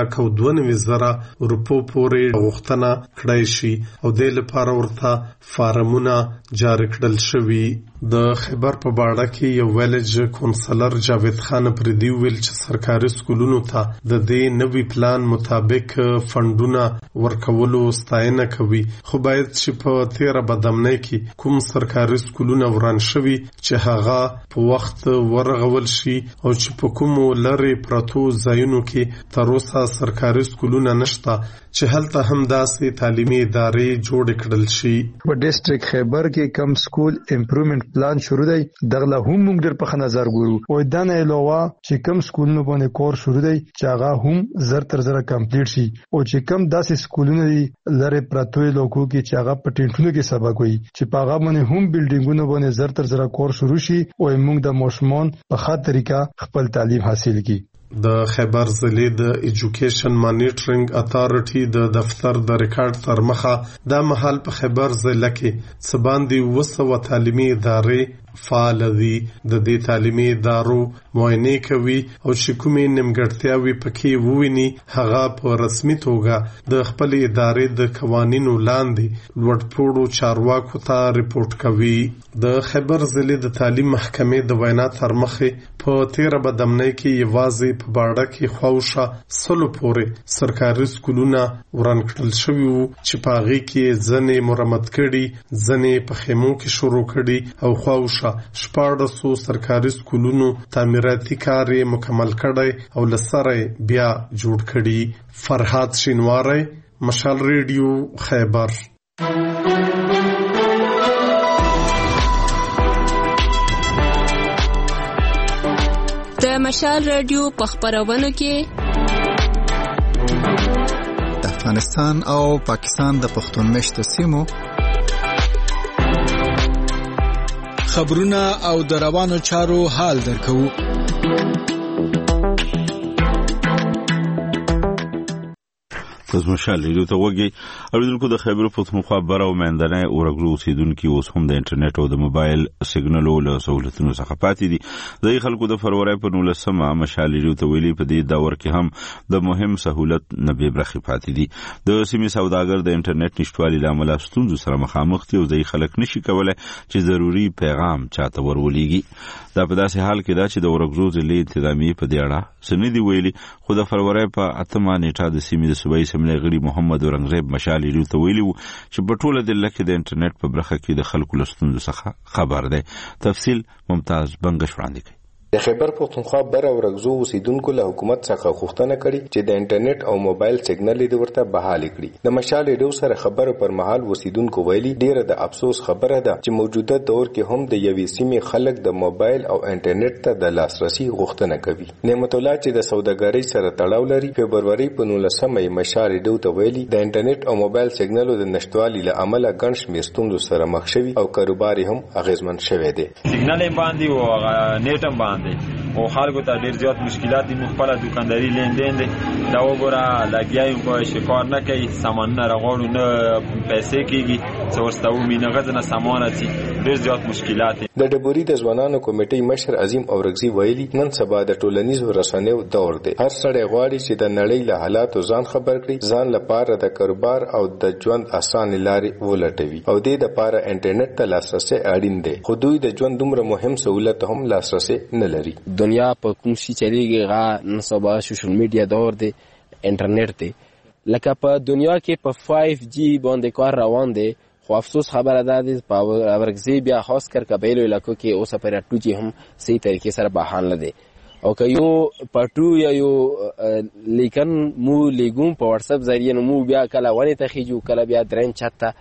Speaker 14: 1,92,000 روپو پورې غوښتنه کړای شي او د لپاره ورته فارمونه جاری کړل شوي. د خیبر په باړه کې یو ویلج کونسلر جاوید خان پردي ویل چې سرکاري سکولونو ته د دې نوي پلان مطابق فندونه ورکولو ستاینه کوي خو باید چې په 13 بدمنۍ کې کوم سرکاري سکولونه وران شوي چې هغه په وخت ورغول شي او چې په کومو لري پراتو ځایونو کې تر اوسه سرکاري سکولونه نشته چې هلته هم داسې تعلیمي ادارې جوړ کړل شي.
Speaker 16: په ډیسټریکټ خیبر کې کم سکول امپروومنت پلان شروع دی دغه هم موږ در په نظر ګورو او دا نه علاوه چې کم سکولونو باندې کور شروع دی چې هغه هم زر تر زر کمپلیټ شي او چې کم داسې سکولونه دي لري پراتو لوکو کې چې هغه په ټینټونو کې سبق وي چې په هغه باندې هم بلډینګونو باندې زر تر زر کور شروع شي او موږ د ماشومان په ښه طریقه خپل تعلیم حاصل کړي.
Speaker 14: د خیبر ضلع د ایجوکیشن مانیټرینګ اتارټي د دفتر د ریکارډ تر مخه د مهال په خیبر ضلع کې څه باندې 200 تعلیمي ادارې فعال دي. د دې تعلیمي ادارو معاینه کوي او چې کومې نیمګړتیاوې پکې وویني هغه په رسمي توګه د خپل ادارې د قوانینو لاندې لوړپوړو چارواکو ته ریپورت کوي. د خیبر ضلع د تعلیم محکمې د وینا تر مخه په 13 بدمنۍ کې یوازې په باړه کې خواوشه 100 پورې سرکاري سکولونه وران کړل شوي وو چې په هغې کې ځنې مرمت کړي، ځنې په خیمو کې شروع کړي او خواوشه 1400 سرکاري سکولونو تعمیراتي کار یې مکمل کړی او له سره بیا جوړ کړي. فرهاد شینواری، مشال ریډیو، خیبر.
Speaker 17: د مشال رادیو په خبرونو کې
Speaker 18: د افغانستان او پاکستان د پښتون مشتو سیمو
Speaker 19: خبرونه او د روانو چارو حال درکو.
Speaker 1: تاسو مشال ریډیو ته وګورئ. اوریدونکو د خیبر پښتونخوا بره او منځنۍ اورګرو اوسیدونکو اوس هم د انټرنیټ او د موبایل سیګنالو له سہولتونو څخه پاتې دي. د خلکو د فروری په 19 مشال ریډیو ته ویلي په دې دور کې هم د مهم سہولت نه بې برخې پاتې دي. د سیمې سوداګر د انټرنیټ نشټوالي له امله ستونزو سره مخامخ دي او ځای خلک نشي کولای چې ضروري پیغام چاته ورولېږي. دا په داسې حال کې دا چې د اورګرو ضلع انتظامی په دې اړه سندې ویلي، خو د فروری په 8 نیټه د سیمې د صوبایي اسمبلی غړي محمد اورنګزیب مشال ریډیو ته ویلي وو چې په ټوله ضلع کې د انټرنیټ په برخه کې د خلکو له ستونزو څخه خبر دی. تفصیل ممتاز بنگش وړاندې کوي.
Speaker 20: د خیبر پښتونخوا بره او رګزو اوسیدونکو له حکومت څخه غوښتنه کړې چې د انټرنیټ او موبایل سیګنال دې ورته بحال کړي. د مشال ریډیو سره خبرو پر مهال اوسیدونکو ویلي ډیره د افسوس خبره ده چې موجوده دور کې هم د یوې سیمې خلک د موبایل او انټرنیټ ته د لاسرسي غوښتنه کوي. نعمت الله چې د سوداګرۍ سره تړاو لري فبرवरी په 19 مشال ریډیو ته ویلي د انټرنیټ او موبایل سیګنالو د نشټوالي له امله ګڼ شمېر ستونزو سره مخ شوي او کاروبار هم اغیزمن شوی دی.
Speaker 21: سیګنال باندې او نیټ باندې او خلکو ته ډیر زیات مشکلات دي. مخبره دکانداري لیندین دي دا وګوره لګیایم په شکار نه کوي، سامان نه راغړو نه پیسې کیږي څو ورستو مینه غزنه سامان اچي، ډیر زیات مشکلات دي.
Speaker 20: د ډبوري د ځوانانو کمیټې مشر عظیم اورګزی ویلي نن سبا د ټولنیزو رسنیو دور دی. هر سړی غواړي چې د نړۍ له حالاتو ځان خبر کړي، ځان لپاره د کاروبار او د ژوند اسانه لارې ولټوي او د لپاره انټرنیټ ته لاسرسي اړین دی. خو دوی د ژوند دومره مهم سہولت هم لاسرسي نه لري.
Speaker 22: دنیا په کوم شي چلیږي غا نن سبا سوشل میډیا دور دی، انټرنیټ دی. لکه په دنیا کې په 5G باندې کار روان دی، خو افسوس خبره ده په اورګزی بیا خاص کر قبایلو علاقو کې اوس پر 2G هم صحیح طریقې سره بحال نه دی. او که یو پټو یا یو لیکن مو لیګوم په واتس اپ ذریعہ نو مو بیا کله ونی ته خېجو، کله بیا درن چاته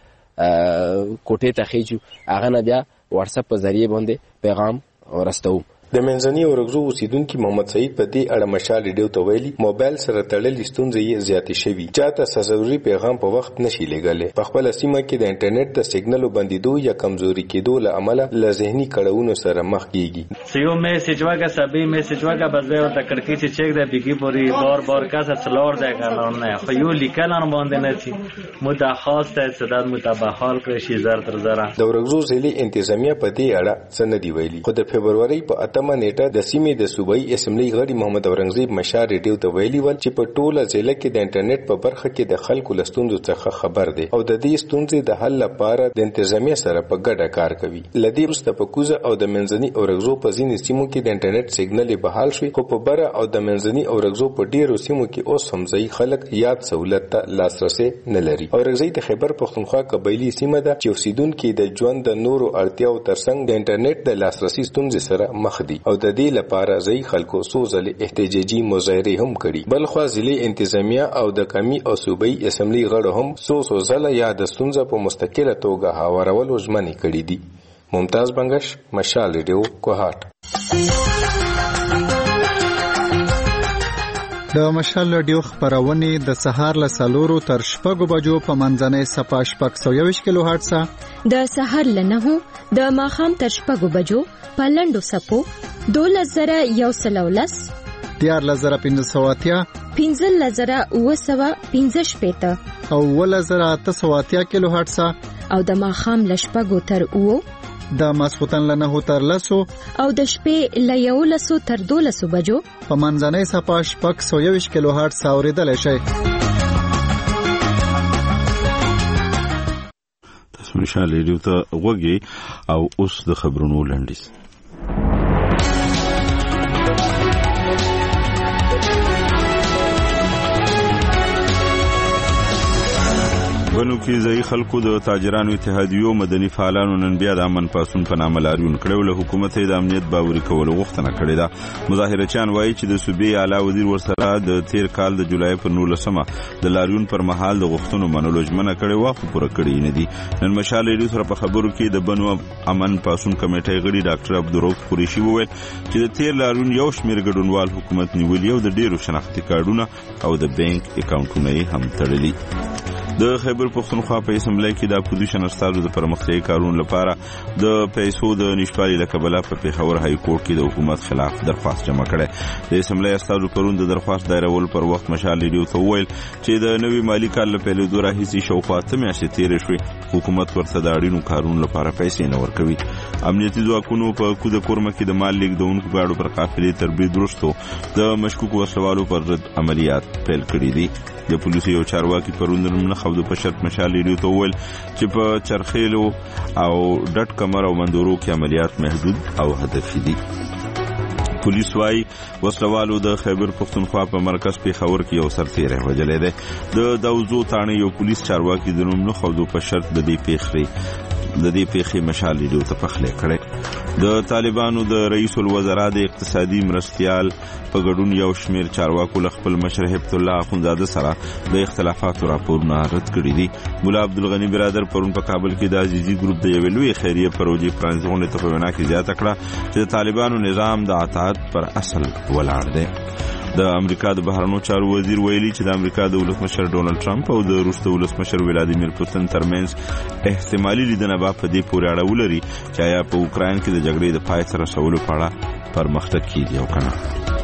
Speaker 22: کوټه ته خېجو، هغه نه بیا واتس اپ په ذریعہ باندې پیغام ورستو.
Speaker 20: د منځني اورګزو اوسیدونکو محمد سعید په دې اړه مشال ریډیو ته ویلي موبایل سره تړلې ستونزې یې زیاتې شوي، چاته ضروري پیغام په وخت نشي لګولای. په خپل سیمه کې د انټرنیټ د سیګنالو بندیدو یا کمزوري کېدو له امله له ذهني کړهونو سره مخ کیږي.
Speaker 23: سیو میسج واګه سبي میسج واګه بزه ورته کړکې چې چک ده بيګي پوری بار کاسه څلور ده قانون نه خو یو لیکل ان باندې نه چی متخاص ته صدر متبحال کړی شي زر تر زره.
Speaker 20: د اورګزو ضلع انتظامیه په دې اړه څه نه دی ویلي، خو د فبرवरी په 8 نیټه د سیمې د صوبایي اسمبلی غړي محمد اورنګزیب مشال ریډیو ته ویلي ول چې په ټوله ضلع کې د انټرنیټ په برخه کې د خلکو له ستونزو څخه خبر دی او د دې ستونزې د حل لپاره د انتظامیه سره په ګډه کار کوي. لدې وروسته په کوزه او د منځني اورګزو په ځینې سیمو کې د انټرنیټ سیګنال بحال شوی، خو په بره او د منځني اورګزو په ډیرو سیمو کې اوس هم ځای خلک یاد سہولت ته لاسرسي نه لري. اورګزی د خیبر پښتونخوا قبایلی سیمه ده چې اوسیدونکو د ژوند د نورو اړتیاو ترڅنګ د انټرنیټ د لاسرسي ستونزې سره مخ دي او د دې لپاره ځای خلکو سوزل احتجاجي مظاهره هم کړي. بلخوا ضلع انتظامیه او د قومي او صوبایي اسمبلی غړو هم سوزل یا د ستونزې په مستقله توګه هاورولو ژمنې کړې دي. ممتاز بنگش، مشال ریډیو، کوهات.
Speaker 18: د مشال ریډیو خبرونه د سهار له 4 تر 6 بجو په منځنۍ صفه 621 کیلو هرتز،
Speaker 24: د سهار له 9 د ماخام تر 6 بجو په لندو سپو 12110
Speaker 18: 14580
Speaker 24: 15915
Speaker 18: او 11880 کیلو هرتز
Speaker 24: او د ماخام لشپګو تر او
Speaker 18: د ماسختن له 9 تر 10
Speaker 24: او د شپې له 11 تر 12 بجو
Speaker 18: په منځنۍ صفه شپږ 120 کیلو هرتز اوریدل شي.
Speaker 1: تاسو مشال ریډیو ته وګورئ او اوس د خبرونو لنډیز. بنو کې ځای خلکو د تاجرانو اتحادیو مدني فعالانو نن بیا د امن پاسون په نامه لاریون کړو. له حکومت د امنیت باوري کولو غوښتنه کړې ده. مظاهرچیان وایي چې د صوبې اعلی وزیر ورسره د تیر کال د جولای په 19مه د لاریون پر مهال د غوښتنو منلو ژمنه کړې و خو پوره کړې نه دي. نن مشال ریډیو سره په خبرو کې د بنو امن پاسون کمیټې غړي ډاکټر عبدالرؤف قریشي وویل چې د تیر لاریون یو شمېر ګډونوال حکومت نیولي او د ډیرو شناختي کارډونه او د بانک اکاونټونه هم تړلي. د خیبر پښتونخوا په اسمبلی کې د اپوزیشن استازو د پرمختیایي کارونو لپاره د پیسو د نشټوالي له کبله په پیښور های کورټ کې د حکومت خلاف درخواست جمع کړي. د اسمبلی استازو پرون د درخواست دایرول پر وخت مشال ریډیو ته وویل چې د نوي مالی کال له پیلېدو راهیسې شاوخوا 8 میاشتې تېرې شوې حکومت ورته د اړینو کارونو لپاره پیسې نه ورکوي. امنیتي ځواکونو په کوزه کورمه کې د مال لیږدونکو ګاډو پر قافلې تربیت وروسته د مشکوکو وسلوالو پر ضد عملیات پیل کړي دي. د پولیسو یو چارواکي پرون د نوم خبرو په شرط مشال ریډیو ته وویل چې په چرخیلو او ډټ کمر او مندورو کې عملیات محدود او هدفي دي. پولیس وايي وسلوالو د خیبر پښتونخوا په مرکز پیښور کې یو سرتیری وژلی دی. د دوزو تاڼې یو پولیس چارواکي د نوم خبرو په شرط د دې پیښې مشال ریډیو ته پخلی کړی. د طالبانو د رئیس الوزرا د اقتصادي مرستیال په ګډون یو شمېر چارواکو له خپل مشر هبت الله اخونزاده سره د اختلافاتو راپورونه رد کړي دي. مولا عبدالغني برادر پرون په کابل کې د عزیزي ګروپ د یوې لویې خیریه پروژې پرانیزغونډې ته په وینا کې زیاته کړه چې د طالبانو نظام د اطاعت پر اصل ولاړ دی. د امریکا د بهرنیو چارو وزیر ویلي چې د امریکا د ولسمشر ډونالد ټرمپ او د روس د ولسمشر ولادیمیر پوتین ترمنځ احتمالي لیدنه به په دې پورې اړه ولري چې آیا په اوکراین کې د جګړې د پای ته رسولو په اړه پرمختګ کیږي او کنه.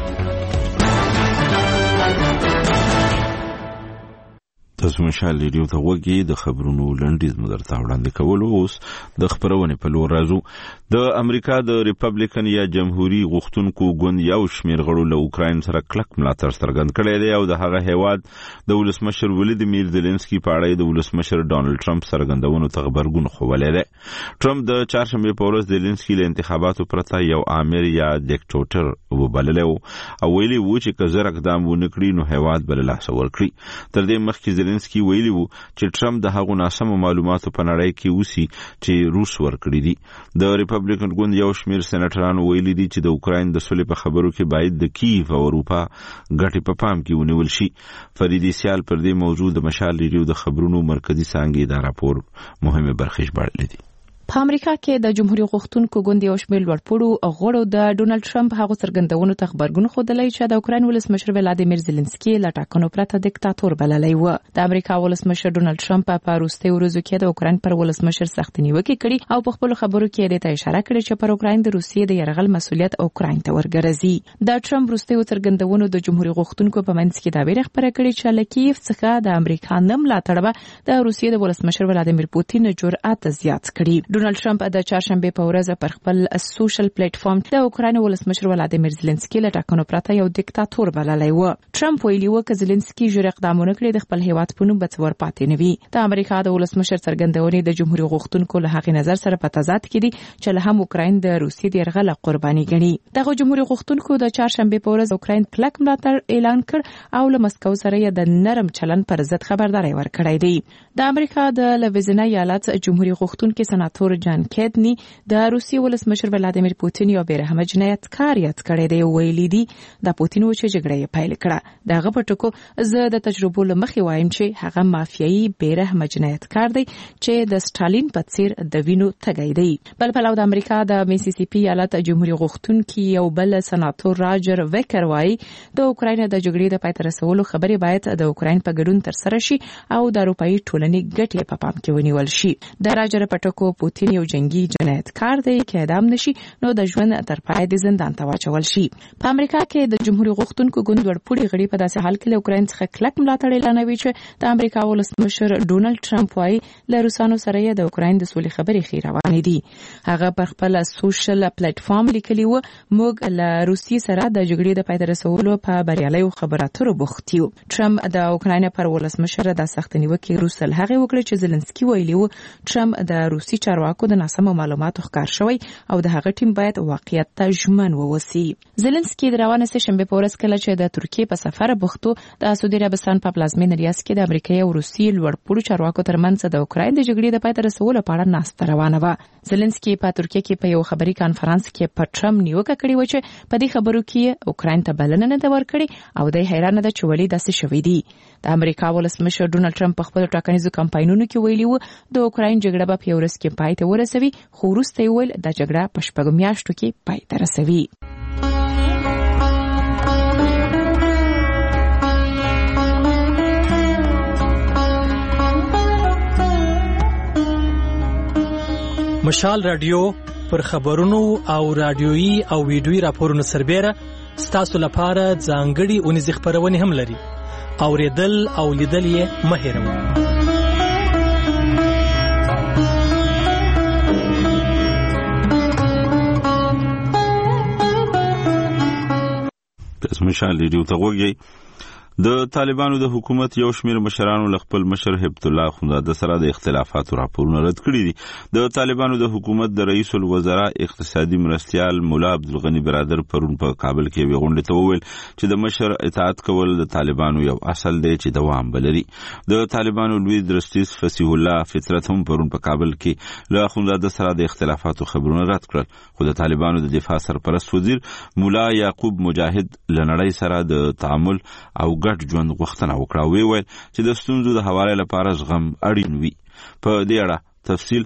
Speaker 1: تاسو مشال ریډیو ته وګورئ. د خبرونو لنډیز مدرته وړاندې کولو اوس د خبرونې په لور راځو. د امریکا د ریپبلیکن یا جمهوریت غوښتونکو ګوند یو شمېر غړو له اوکراین سره کلک ملاتړ څرګند کړی دی او د هغه هیواد د ولسمشر ولادیمیر زيلنسکي په اړه د ولسمشر ډونالد ټرمپ څرګندونو ته غبرګون ښودلی دی. ټرمپ د چهارشنبې په ورځ زيلنسکي له انتخاباتو پرته یو آمر یا ډیکټاټر وبللی او ویلي و چې که زر اقدام ونه کړي نو هیواد به له لاسه ورکړي. تر دې مخکې زيلنسکي ویلي و چې ټرمپ د هغو ناسمو معلوماتو په نړۍ کې اوسي چې روس ورکړي دي. د ریپبلیکن ګوند یو شمېر سېنیټرانو ویلي دي چې د اوکراین د سولې په خبرو کې باید د کیف او اروپا ګټې په پام کې ونیول شي. فریدي سیال پر دې موضوع د مشال ریډیو د خبرونو مرکزی څانګې دا راپور مهمه برخه ژباړلې دي.
Speaker 6: په امریکا کې د جمهوریت غوښتونکو ګوند یو شمېر لوړپوړو غړو د ډونالد ټرمپ هغه څرګندونو ته خبرګون ښودلی چې د اوکراین ولسمشر ولادیمیر زيلنسکي له ټاکنو پرته دیکتاتور بللی و. د امریکا ولسمشر ډونالد ټرمپ په وروستیو ورځو کې د اوکراین پر ولسمشر سخت نیوکې کړي او په خپل خبرو کې د اشاره کړې چې پر اوکراین د روسیې د یرغل مسؤلیت اوکراین ته ورګرځي. د ټرمپ وروستیو څرګندونو د جمهوریت غوښتونکو په منځ کې دا ویره خبره کړې چې له کیف څخه د امریکا نه ملاتړ به د روسیې د ولسمشر ولادیمیر پوتین جرأت زیات کړي. ډونالد ټرمپ د چهارشنبه په ورځ پر خپل سوشل پلیټ فارم د اوکراین ولسمشر ولادیمیر زيلنسکي له ټاکنو پرته یو دیکتاتور بللی و. ټرمپ ویلي و چې زيلنسکي ژر اقدامونه کړي د خپل هیواد په نوم به څه ورپاتې نه وي. د امریکا د ولسمشر څرګندونې د جمهوریت غوښتونکو له هغې نظر سره په تضاد کې دي چې له هم اوکراین د روسیې د یرغل قرباني ګڼي. دغه جمهوریت غوښتونکو د چهارشنبه په ورځ اوکراین کلک ملاتړ اعلان کړ او له مسکو سره یې د نرم چلن پر ضد خبرداري ورکړې ده. د امریکا د لویزیانا ایالت جمهوریت غوښتونکو سناتور جان کیدنی د روسیې ولسمشر ولادیمیر پوتین یو بیرحمه جنایتکار یاد کړی دی. ویلي دي د پوتین و چې جګړه یې پیل کړه. دغه په ټکو زه د تجربو له مخې وایم چې هغه مافیایي بیرحمه جنایتکار دی چې د سټالین په څیر د وینو تږی دی. بل پلو د امریکا د میسیسیپي ایالت جمهوریت غوښتونکي یو بل سناتور راجر ویکر وايي د اوکراین د جګړې د پای ته رسولو خبرې باید د اوکراین په ګډون ترسره شي او د اروپאי ټولنې ګټې په پام کې ونیول شي. د راجر په ټکو پوتین یو جنگي جنایتکار دی چې اعدام نشي نو د ژوند تر پای د زندان ته واچول شي. په امریکا کې د جمهوریت غوښتونکو ګوند ورپوړي غړي په داسې حال کې له اوکراین څخه کلک ملاتړ اعلانوي چې د امریکا ولسمشر ډونالد ټرمپ وايي له روسانو سره یې د اوکراین د سولې خبرې خیر روانې دي. هغه پر خپل سوشل پلیټ فارم لیکلی و موږ له روسیې سره د جګړې د پای ته رسولو په بریالیو خبرو اترو بوخت یو. ټرمپ د اوکراین پر ولسمشر د سخت نیوکې روسل هغه وکړي چې زلنسکي ویلي و ټرمپ د روسي چارواکو د ناسمو معلوماتو ښکار شوی او د هغه ټیم باید واقعیت ته ژمن ووسی. زلنسکي د روانه سه شنبه په ورځ کله چې د ترکیې په سفر بوختو د سعودي عربستان په پلازمینه ریاض کې د امریکا او روسي لوړپوړو چارواکو ترمنځ د اوکراین د جګړې د پای ته رسولو په اړه ناسته روانه و. زلنسکي په ترکیې کې په یو خبري کانفرنس کې په ټرمپ نیوکه کړې و چې په دې خبرو کې اوکراین ته بلنه نه ورکړي او د حیرانه ده چې ولې داسې شوی دی. د امریکا ولسمشر ډونالد ټرمپ په خپل ټاکنیزو کمپاینونو کې ویلي و د اوکراین جګړه په یو ورځ کې پای ته ورسوي خو وروسته یې ویل د جګړه په شپږ میاشتو کې پای ته رسوي.
Speaker 3: مشال رادیو پر خبرونو او رادیويي او ویډیويي راپورونو سربېره ستاسو لپاره ځانګړي اونیزې خبرونه هم لري. اوریدل او لیدل یې مه هېروئ.
Speaker 1: مشال ریډیو ته وګورئ. د طالبانو د حکومت یو شمېر مشرانو له خپل مشر هبت الله خونزاده سره د اختلافاتو راپورونه رد کړي دي. د طالبانو د حکومت د رئیس الوزرا اقتصادي مرستیال مولا عبدالغنی برادر پرون په کابل کې یو غونډه ته وویل چې د مشر اطاعت کول د طالبانو یو اصل دی چې دوام بلري. د طالبانو لوی درستیز فصیح الله فطرت هم پرون په کابل کې له خونزاده سره د اختلافاتو خبرونه رد کړل. خو د طالبانو د دفاع سرپرست وزیر مولا یعقوب مجاهد لنړۍ سره د تعامل او ګډ ژوند غوښتنه وکړه. ویل چې د ستونزو د حواله لپاره زغم اړین وي. په دې اړه تفصیل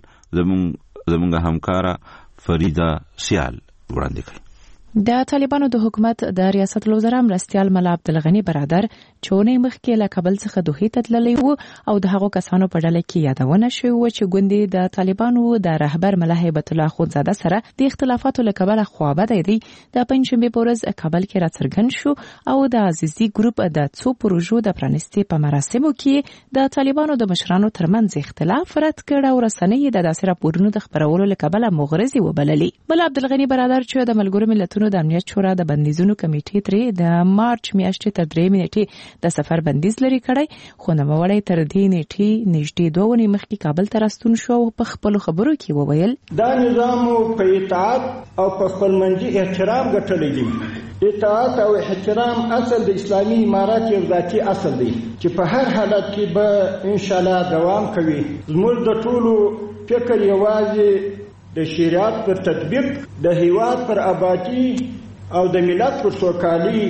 Speaker 1: زموږ همکارا فریدا سیال وړاندې کوي.
Speaker 6: د طالبانو د حکومت د ریاست الوزرا مرستیال مولا عبدالغنی برادر چونې مخکې له کابل څخه دوحې ته تللی و او د هغو کسانو په ډله کې یادونه شوې و چې ګوندې د طالبانو د رهبر مولا هیبت الله خونزاده سره د اختلافاتو له کبله خوابدی دی. د پنجشنبې په ورځ کابل کې راڅرګند شو او د عزیزي ګروپ د څو پروژو د پرانستې په مراسمو کې د طالبانو د مشرانو ترمنځ اختلاف رد کړ او رسنۍ د داسې راپورونو د خپرولو له کبله مغرضې وبللې. مولا عبدالغنی برادر چې د ملګرو ملتونو د امنیت شورا د بندیزونو کمیټې ترې د مارچ میاشتې تر 3 نیټې د سفر بندیز لري کړی خو نوموړی تر دې نیټې نږدې 2 ونې مخکې کابل ته راستون شو او په خپل خبرو کې وویل
Speaker 7: دا نظام په اطاعت او په خپلمنځي احترام ګټلی دی. اطاعت او احترام اصل د اسلامي امارات یو ذاتي اصل دی چې په هر حالت کې به ان شاء الله دوام کوي. زموږ د ټولو فکر یوازې د شریعت پر تطبیق د هیواد پر آبادی او د ملت پر سوکالي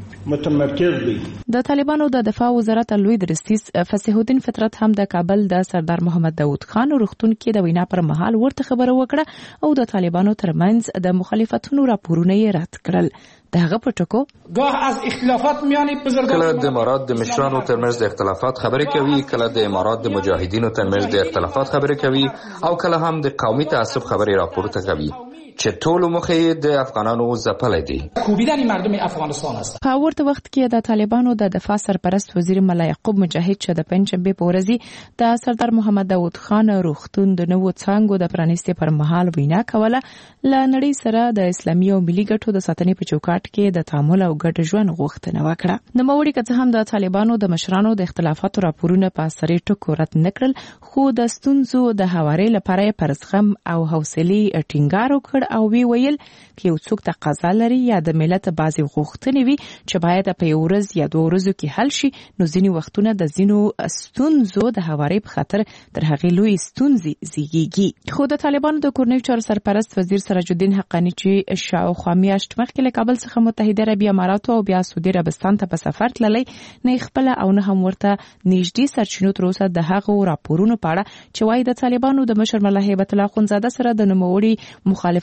Speaker 7: متمرکز دی.
Speaker 6: د طالبانو د دفاع وزارت لوی درستیز فصیح الدین فطرت هم د کابل د سردار محمد داود خان روغتون کې د وینا پر مهال ورته خبره وکړه او د طالبانو ترمنځ د مخالفتونو راپورونه یې رد کړل. دغه پټکو
Speaker 8: گاه از اختلافات میانی بزرگان کله د امارات د مشرانو ترمنځ د اختلافات خبرې کوي، کله د امارات د مجاهدینو ترمنځ د اختلافات خبرې کوي او کله هم د قومي تعصب خبرې راپورته کوي چې ټول مخې د افغانانو ځپلې دي. کوبیدن مردم افغانستان است.
Speaker 6: په ورته وخت کې د طالبانو د دفاع سرپرست وزیر مولا یعقوب مجاهد چې د پنجشنبه په ورځ د سردار محمد داود خان روغتون د نوو څانګو د پرانستې پر مهال وینا کوله. ل نړۍ سره د اسلامي او ملي ګټو د ساتنې په چوکاټ کې د تعامل او ګډ ژوند غوښتنه وکړه. د موري که هم د طالبانو د مشرانو د اختلافاتو راپورونه په اثري ټکو رد نکړل خو د ستونزو د هواري لپاره پر زغم او حوصله ټینګار وکړ او وی ویل چې یو څوک تقاضا لري یا د ملت بعضي غوښتنې وي چې باید په یو ورځ یا 2 ورځو کې حل شي نو ځینې وختونه د ځینو ستونزو د هواري په خاطر تر هغې لوی ستونزې زیږیږي. خو د طالبانو د کورنیو چارو سرپرست وزیر سراج الدین حقانی چې شاوخوا میاشت مخکې له کابل څخه متحده عربي امارات او بیا سعودي عربستان ته په سفر تللی نه خپل او نه هم ورته نږدې سرچینو تر اوسه د هغو راپورونو په اړه چې وايي د طالبانو د مشر مولا هیبت الله خونزاده سره د نوموړي مخالفت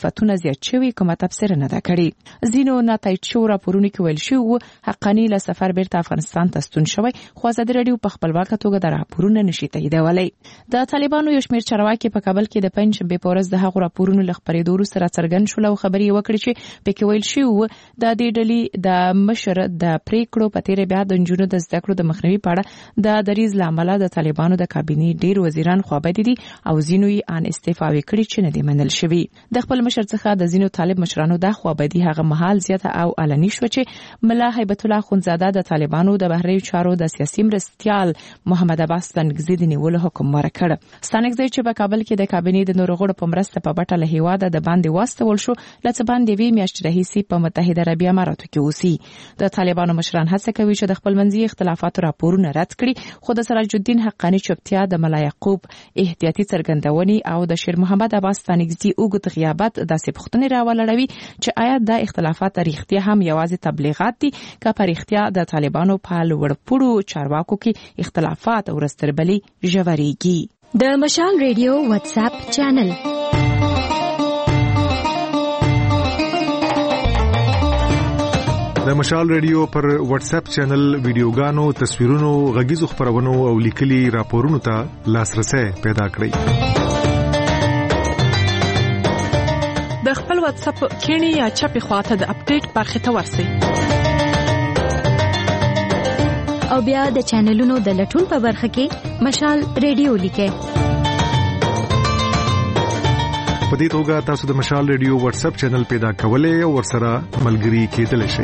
Speaker 6: مخالفتونه زیات شوي کومه تفسیر نه ده کړې. ځینو ناتایید شوو راپورونو کې ویل شوی حقانی له سفر بیرته افغانستان ته ستون شوی، خو ازادي راډیو په خپلواکه توګه د راپورونو نشي تاییدولی. د طالبانو یو شمېر چارواکي په کابل کې د پنجشنبې په ورځ د هغو راپورونو له خپرېدو وروسته راڅرګند شول او خبرې یې وکړې چې پکې ویل شوي د دې ډلې د مشر د پریکړو په تیره بیا د نجونو د زده کړو د مخنیوي په اړه د دریځ له امله د طالبانو د کابینې ډېر وزیران خوابدي دي او ځینو یې ان استعفاوې کړي چې نه دي منل شوي. د خپل مشر څخه د ځینو طالب مشرانو د خوابدي هغه مهال زیاته او علني شو چې ملا هیبت الله خونزاده د طالبانو د بهرنیو چارو د سیاسي مرستیال محمد عباس ستانکزي د نیولو حکم ورکړ. ستانکزي چې په کابل کې د کابینې د نورو غړو په مرسته په بټه له هیواده د باندې واستول شو، لڅ باندې وی میاشتې راهیسې په متحده عربي اماراتو کې اوسي. د طالبانو مشران هڅه کوي چې د خپل منځي اختلافات راپورونه رد کړي، خو د سراج الدین حقانی چوپتیا، د ملا یعقوب احتیاطي څرګندونې او د شیر محمد عباس ستانکزي اوږد غیابت داسې پوښتنې راولړوي چې آیا دا اختلافات رښتیا هم یوازې تبلیغات دي که په رښتیا د طالبانو په لوړپوړو چارواکو کې اختلافات ورځ تر بلې ژورېږي.
Speaker 24: د مشال ریډیو واتس اپ چینل
Speaker 2: د مشال ریډیو پر واتس اپ چینل ویډیوګانو، تصویرونو، غږیزو خبرونو او لیکلي راپورونو ته لاسرسي پیدا کړئ.
Speaker 4: د خپل واتس اپ کینی یا چپی خواته د اپډیټ برخه ته ورسئ
Speaker 24: او بیا د چینلونو د لټون په برخه کې مشال ریډیو لیکئ.
Speaker 2: په دې توګه تاسو د مشال ریډیو واتس اپ چینل پیدا کولای او ورسره ملګري کېدلی شئ.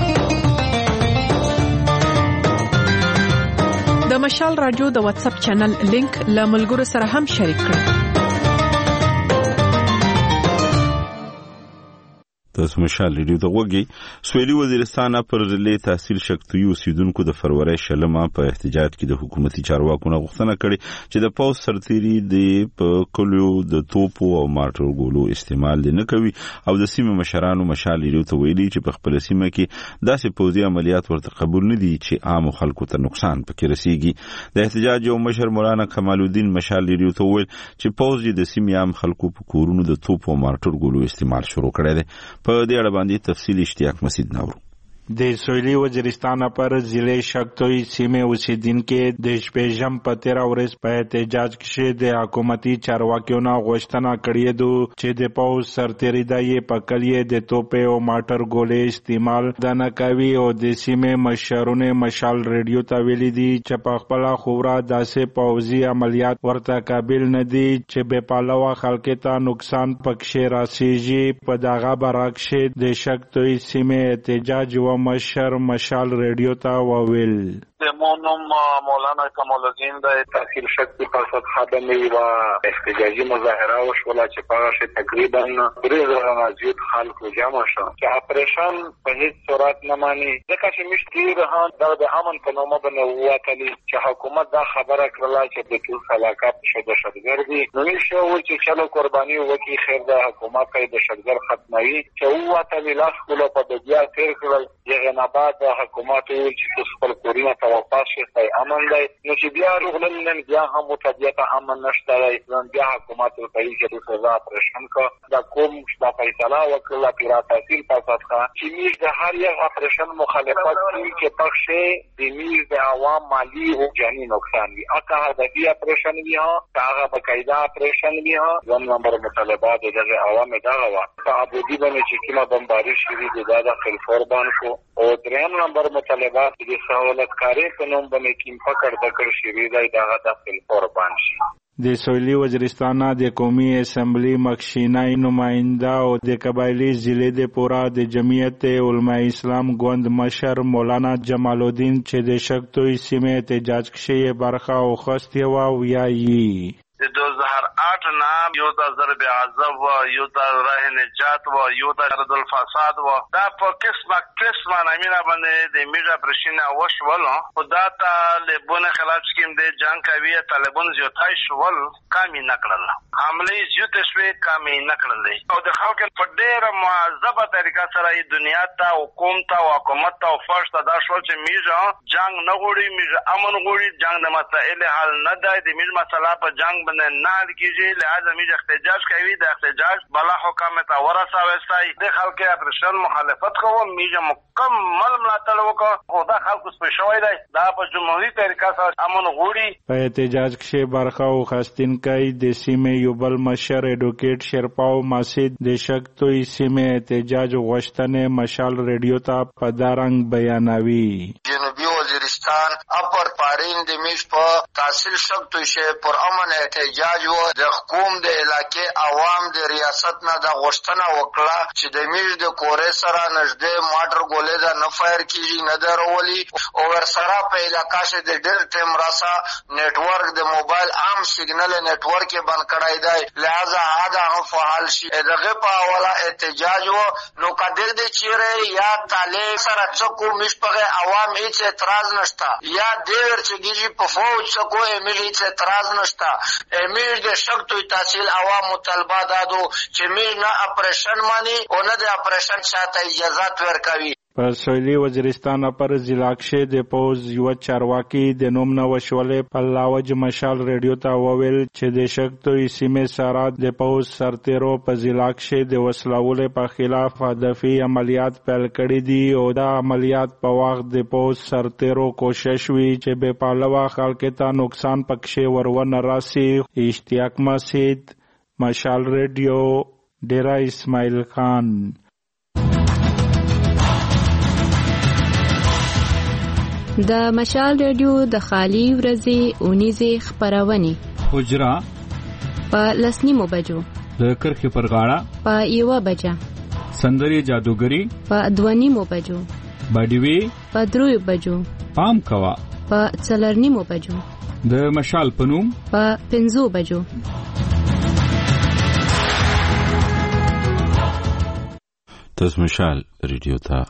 Speaker 4: د مشال رادیو د واتس اپ چینل لینک له ملګرو سره هم شریک کړئ.
Speaker 1: تاسو مشال ریډیو ته وګورئ. سویلي وزیرستان پر ضلع تحصیل شکتوي اوسیدونکو د فروری شلمه په احتجاج کې د حکومتي چارواکو نه غوښتنه کړې چې د پوز سرتيري د په کلیو د توپو او مارټر ګولو استعمال نه کوي او د سیمه مشرانو مشال ریډیو ته ویلي چې په خپل سیمه کې داسې پوزي عملیات ورته قبول نه دي چې عام خلکو ته نقصان پکې رسیږي. د احتجاج یو مشر مولانا کمال الدین مشال ریډیو ته ویل چې پوز د سیمه عام خلکو په کورونو د توپو او مارټر ګولو استعمال شروع کړی دی. په دې اړه باندې تفصیل اشتیاق مسجد نورو.
Speaker 9: د سویلي وزیرستان پر ضلع شکتوي سیمه اوسیدونکو د شپږم په 13 ورځ په احتجاج کې د حکومتي چارواکیو نه غوښتنه کړې ده چې د پوز سرتيري د په کلیه د توپې او ماټر ګولې استعمال نه کوي او د سیمه مشرونه مشال ریډیو ته ویلي دي چې په خپل خورا داسې پوزي عملیات ورته قابل نه دي چې به پالوا خلک ته نقصان پکې راسيږي. په دغه برعکس د شکتوي سیمه احتجاج و مشر مشال ریډیو ته وویل
Speaker 5: مونم مولانا کمال الدین د تحصیل شکتی پس از خدمه و احتجاجی مظاهره وشوله چې پاغه تقریبا 3000 زیات خلک جمع شو چې اپریشن په هیڅ صورت نه مانی ځکه چې مشتری رهان د امن په نوم باندې واتلی چې حکومت دا خبره کړله چې د ټول خلاقات شده شدګردي نو نشو چې چلو قرباني وکي خیر د حکومت د شدګر ختمي چې واتلی لاس کوله په بیا تیر کړل یغه نه بعد حکومت چې خپل کورونه واپس شي امن دی نو چې بیا رغلل نن بیا هم متبیته امن نشته دی نن بیا حکومت په پیسې د سزا پرشن کا دا کوم شتا فیصله وکړه پیرا تحصیل پاسخه چې میز د هر یو اپریشن مخالفت کوي چې پخشه د میز د عوام مالی او جانی نقصان وي اګه هدفي اپریشن وي ها هغه بقاعده اپریشن وي ها ځم نمبر مطالبات د عوام دغه وا په ابودی باندې چې کیما بمباري شوی د داخل فوربان شو او دریم نمبر مطالبات د سہولت کاری په نوم باندې کیم پکړ دکړ شوی دی دغه داخل قربان شي.
Speaker 9: د سویلي وزیرستان د قومي اسمبلی مخشینای نماینده او د قبایلی ضلع د پورا د جمعیت علماء اسلام ګوند مشر مولانا جمال الدین چې د شکتوي سیمه احتجاج کې برخه او خسته و ویایي
Speaker 10: د 2008 نام یو د ضرب عذاب و یو د راه نجات و یو د رد الفساد و دا په قسمه نامینه باندې د میډیا پرشینه وشول خدا ته لبونه خلاف سکیم د جنگ کوي طالبان زیاتای شول کمی نکړل حمله زیات شوي کمی نکړل او د خلکو په ډېر معذبه طریقه سره د دنیا ته حکومت او حکومت او فرش ته دا شول چې میډیا جنگ نه غوړي میډیا امن غوړي جنگ د مسائل حل نه دی د میډیا مسله په جنگ باندې نه حل کیږي. لہذا میج احتجاج کوي. د احتجاج بالا حکام ته ورساوي. د خلک اپریشن مخالفت کوو. میج مکمل ملاتړ وکړو. خو دا خلکو سپیشوي دی دا په جمهوریت طریقه سره امن غوړي.
Speaker 9: په احتجاج کې برخه واخیستونکي د سیمې یو بل مشر اډوکیټ شرپاو ماسید د شکتوي سیمې احتجاج غوښتنې مشال ریډیو ته په دارنګ بیانوي.
Speaker 11: جنوبي وزیرستان اپر پارین د میش په تحصیل شکتوي شه پر امن احتجاج و د حکومت د علاقې عوام د ریاست نه د غوښتنه وکړه چې د میش د کورې سره نږدې موټر ګولې د نه فایر کیږي نه درولي او ورسره په علاقې شه د ډېر ټیم راسا نیټورک د موبایل عام سیګنل نیټورک بند کړای دی. لہذا دا هم فعال شي. دغه په حواله احتجاج و نو کډیر د چیرې یا طالب سره څوک میش په عوام هیڅ اعتراض نشتا یا دیر چې دیږي په فوج څوک امیل هیڅ اعتراض نشتا. امیل د شکتوي تحصیل عوام مطالبه دادو چې میش نه اپریشن مانی او نه د اپریشن شاته اجازه ورکوي.
Speaker 9: په سویلي وزیرستان پر ضلع کې د پوز یو چارواکي د نوم نه وشولې په لاوج مشال ریډیو ته وویل چې د شکتوي سیمې سره د پوز سرتیرو په ضلع کې د وسلولې په خلاف هدفي عملیات پیل کړي دي او دا عملیات په وخت د پوز سرتیرو کوشش وی چې به پالوا خلک ته نقصان پکښې ورونه راسي. اشتیاق مسید، مشال ریډیو، ډیرا اسماعیل خان.
Speaker 17: د مشال ریډیو د خالی ورځې اونیزه خبرونه
Speaker 12: حجرا
Speaker 17: په لسنیمو بجو،
Speaker 12: د کرخې پر غاړه
Speaker 17: په 1 بجه،
Speaker 12: سندري جادوګری
Speaker 17: په 2 بجو،
Speaker 12: باډوي
Speaker 17: په 3 بجو،
Speaker 12: پام کوا
Speaker 17: په 4 بجو،
Speaker 12: د مشال پنوم
Speaker 17: په 5 بجو.
Speaker 1: تاسو مشال ریډیو ته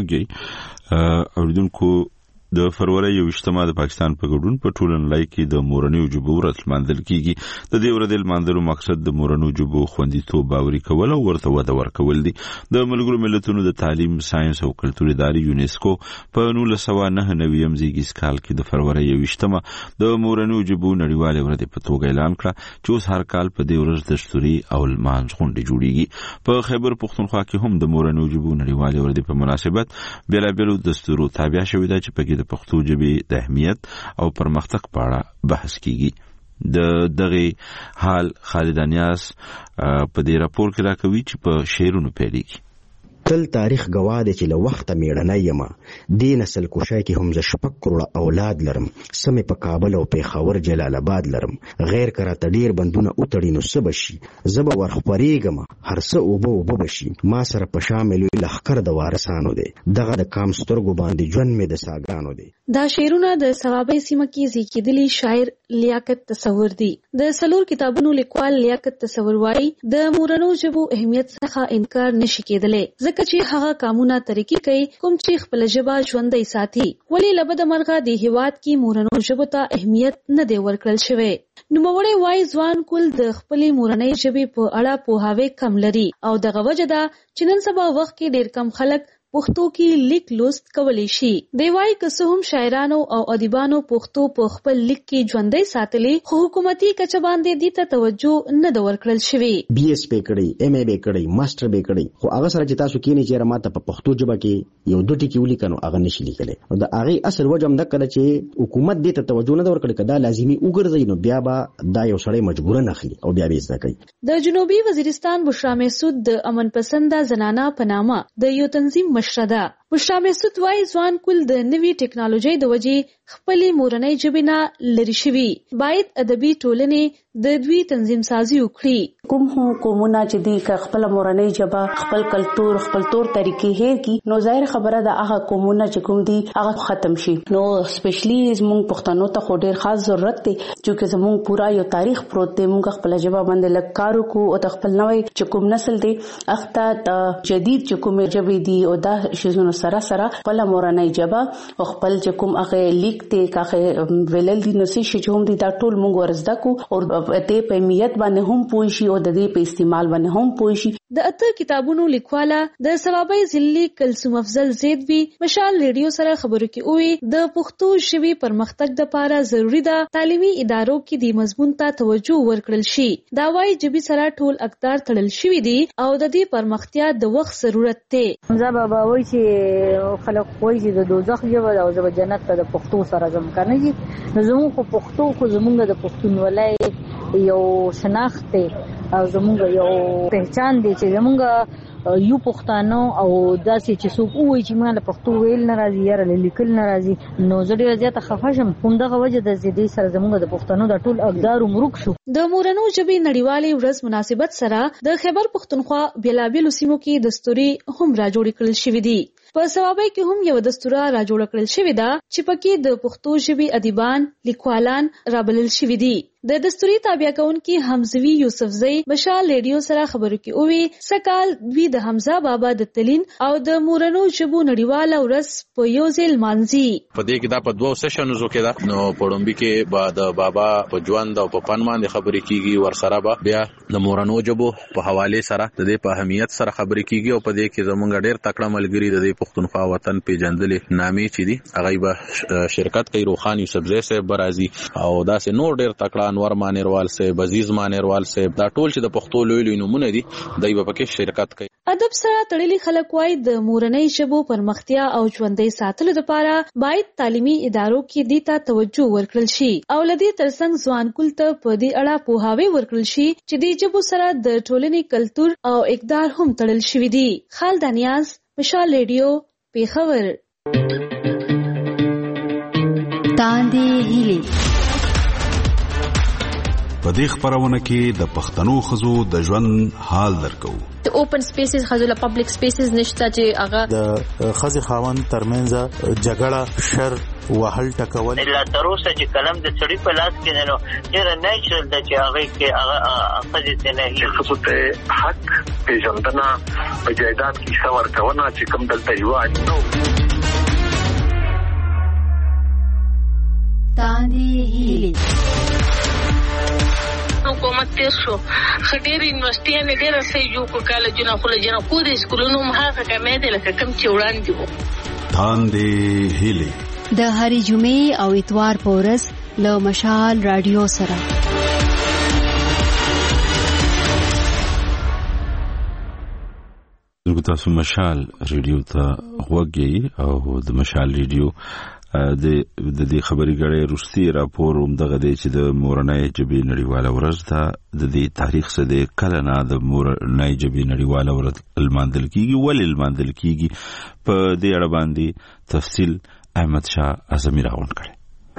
Speaker 1: اوغږی اوریدونکو. د فروری 28 د پاکستان په ګډون په ټول نړۍ کې د مورنیو ژبو ورځ لمانځل کیږي. د دې ورځې لمانځلو مقصد د مورنیو ژبو خوندیتوب باوري کول او ورته وده ورکول دي. د ملګرو ملتونو د تعلیم، ساينس او کلتور ادارې یونیسکو په 1999 زیږیز کال کې د فروری 28 د مورنیو ژبو نړیوال ورځ په توګه اعلان کړه چې اوس هر کال په دې ورځ دستوري او لمانځ غونډې جوړیږي. په خیبر پختونخوا کې هم د مورنیو ژبو نړیوال ورځ په مناسبت بیلابیلو دستورو تابع شوی دی چې په د پښتو ژبې د اهمیت او پرمختګ په اړه بحث کیږي. د دغه حال خالد انیاس په دې راپور کې راکوي چې په شعرونو پیلېږي.
Speaker 13: تل تاریخ گواه دی چې له وخته میړنی یم، دې نسل کشای کې هم زه 6 کروڑه اولاد لرم، سمې په کابل او پیښور جلال آباد لرم، غیر کراته ډیر بندونه اوتړي نو څه بشي، زه به ورخپرېږم هر څه اوبه بشي، ما سره په شامل لښکر د وارثانو دی، دغه د کام سترګو باندې ژوند مې د ساګانو دی.
Speaker 15: دا شعرونه د صوابۍ سیمه کې زیږېدلي شاعر لیاقت تصور دی. د سلور کتابونو لیکوال لیاقت تصور وايي د مورنو ژبو اهمیت څخه انکار نشي کېدلی ځکه چې هغه قانونا طریقې کوي کوم چې خپل ژبه ژوندۍ ساتي. ولی لبد مرغه د هیواد کې مورنو ژبو ته اهمیت نه دی ورکړل شوی. نوموړی وايي ځوان کول د خپلې مورنۍ ژبې په اړه پوهاوی کم لري او دغه وجه ده چې نن سبا وخت کې ډېر کم خلک پښتو کې لیک لوست کولی شي. دی وايي که څه هم شاعرانو او ادیبانو پښتو په خپل لیک کې ژوندۍ ساتلې خو حکومتي کچه باندې دې ته توجه نه ده ورکړل شوې.
Speaker 13: بي اس پی کړی، ایم ای بي کړی، ماستر بي کړی، خو هغه سره چې تاسو کې نه چیرې ماته په پښتو ژبه کې یو دوه ټکي ولیکنو هغه نشي لیکلی. او د هغه اصل وجه هم دا کړه چې حکومت دې ته توجه نه ورکړي کدا لازمي وګرځي نو بیا به دا یو سړی مجبور نه اخلي او بیا به زده کوي.
Speaker 15: د جنوبي وزیرستان بشرا محسود د امن پسنده زنانه په نامه د یو تنظیم مشره ده. بشرا محسود وايي ځوان کول د نوي ټکنالوژي د وجې خپلې مورنۍ ژبې نه لرې شوي، باید ادبي ټولنې د دوی تنظیم سازي وکړي.
Speaker 25: کوم قومونه چې دی خپل مورنۍ ژبه، خپل کلتور، خپل طور طریقې هیر کی نو ظاهر خبره ده هغه قومونه چې کوم دی هغه ختم شي. نو سپیشلی زموږ پښتنو ته خو ډیر خاص ضرورت دی چې زموږ پورا یو تاریخ پروت دی، موږ خپل ژبه باندې لکارو کو او خپل نوې چې کوم نسل دی اخته جدید چې کوم ژبې دی او دا شیزونه سره خپل مورنۍ ژبه او خپل چې کوم هغه لیک ته هغه ویلل دي نو چې هم دي دا ټول موږ ورزده کو او ته په اهمیت باندې هم پوه شي او د دې په استعمال باندې هم پوه شي.
Speaker 15: د 8 کتابونو لیکواله د ثوابي ځلی کلثوم افضل زیدوی مشال ریډیو سره خبرو کې وی د پښتو ژبې پرمختګ لپاره ضروری ده تعلیمي ادارو کې د مضمون ته توجه ورکړل شي دا وايي ژبې سره ټول اقدار تړل شوی دي او د دې پرمختیا د وخت ضرورت دی.
Speaker 14: حمزه بابا وایي چې خلک وایي چې د دوزخ ژبه او د جنت ته د پښتو سره زم کنه دي نو زموږ په پښتو خو زموږ د پښتونولۍ یو شناخت او زموږ یو پہچان دی چې زموږ یو پښتانه او داسې چې څوک وایي چې مال پښتو ویل ناراضي یا لیکل ناراضي نو زه ډېر زیاته خفه شم همدغه وجه د دې سره زموږ د پښتنو د ټول اقدار مرګ شو.
Speaker 15: د مورنو ژبې نړیوالې ورځ مناسبت سره د خیبر پښتونخوا بیلابیلو سیمو کې دستوري هم راجوړ کړل شوې دي. په ثوابي کې هم یو دستوره راجوړ کړل شوې ده چې پکې د پښتو ژبې ادیبان لیکوالان رابلل شوې دي. د دستوري تابع کونکي حمزوي یوسفزئی مشال ریډیو سره خبرو کې وی سکال دوی د حمزه بابا د تلین او د مورنو ژبو نړیواله ورځ په یو ځل مانځي.
Speaker 16: په دې کې دا په 2 سیشنونو کې دا نو پړومبي کې بعد بابا په ژوند او په پن باندې خبرې کیږي ورسره به بیا د مورنو ژبو په حواله سره د دې په اهمیت سره خبرې کیږي او په دې کې زمونږ ډېر تکړه ملګری د پښتونخوا وطن پیژندلې نامې چې دي هغه به شرکت کوي روخان یوسفزئی صاحب برازي او داسې نور ډېر تکړه انور مانیروال صاحب عزیز مانیروال صاحب دا ټول چې د پښتو لوی نمونه دي دای په کې شرکت کوي.
Speaker 15: ادب سره تړلي خلک وایي د مورنۍ ژبو پرمختیا او ژوندۍ ساتلو لپاره باید تعلیمي ادارو کې دې ته توجه ورکړل شي او لدی ترڅنګ ځوان کول ته په دې اړه پوهاوی ورکړل شي چې د ژبو سره د ټولنې کلتور او اقدار هم تړل شوی دي. خالد نیاز مشال ریډیو پیښور.
Speaker 24: تاندې هیلي
Speaker 19: په دې خبرونه کې د پښتنو خزو د ژوند حال درکو.
Speaker 21: د اوپن سپیسز خزو له پبلک سپیسز نشته چې هغه
Speaker 22: د خزي خاوند ترمنځ جګړه شر وهل ټکول
Speaker 26: الا تر اوسه چې کلم د چړي په لاس کې نه ډېر نېچرل د چې هغه کې هغه خزي ته نه خصوصي حق پیژندنه په جایداد کې څور کونه چې کوم دلته یو اټو
Speaker 24: تاندې هیلي
Speaker 27: حکومت تیر شو خډیر یونیورسيټي نه ډیر سې جو کو کالجونه خو له جنا کو د سکولونو مخه کمې دي لکه کم چې وړاندې وو.
Speaker 19: تاندې هیلي
Speaker 24: د هرې جمعې او اتوار په ورځ له مشال رادیو سره.
Speaker 1: تاسو مشال ریډیو ته غوږی او د مشال ریډیو د دې خبرې غړې روسي راپور دغه دی چې د مورنۍ ژبې نړیواله ورځ ده د دې تاریخ څخه د کله نه د مورنۍ ژبې نړیواله ورځ الماندل کیږي ولې الماندل کیږي په دې اړه باندې تفصیل احمد شاه اعظمي راغون کړي.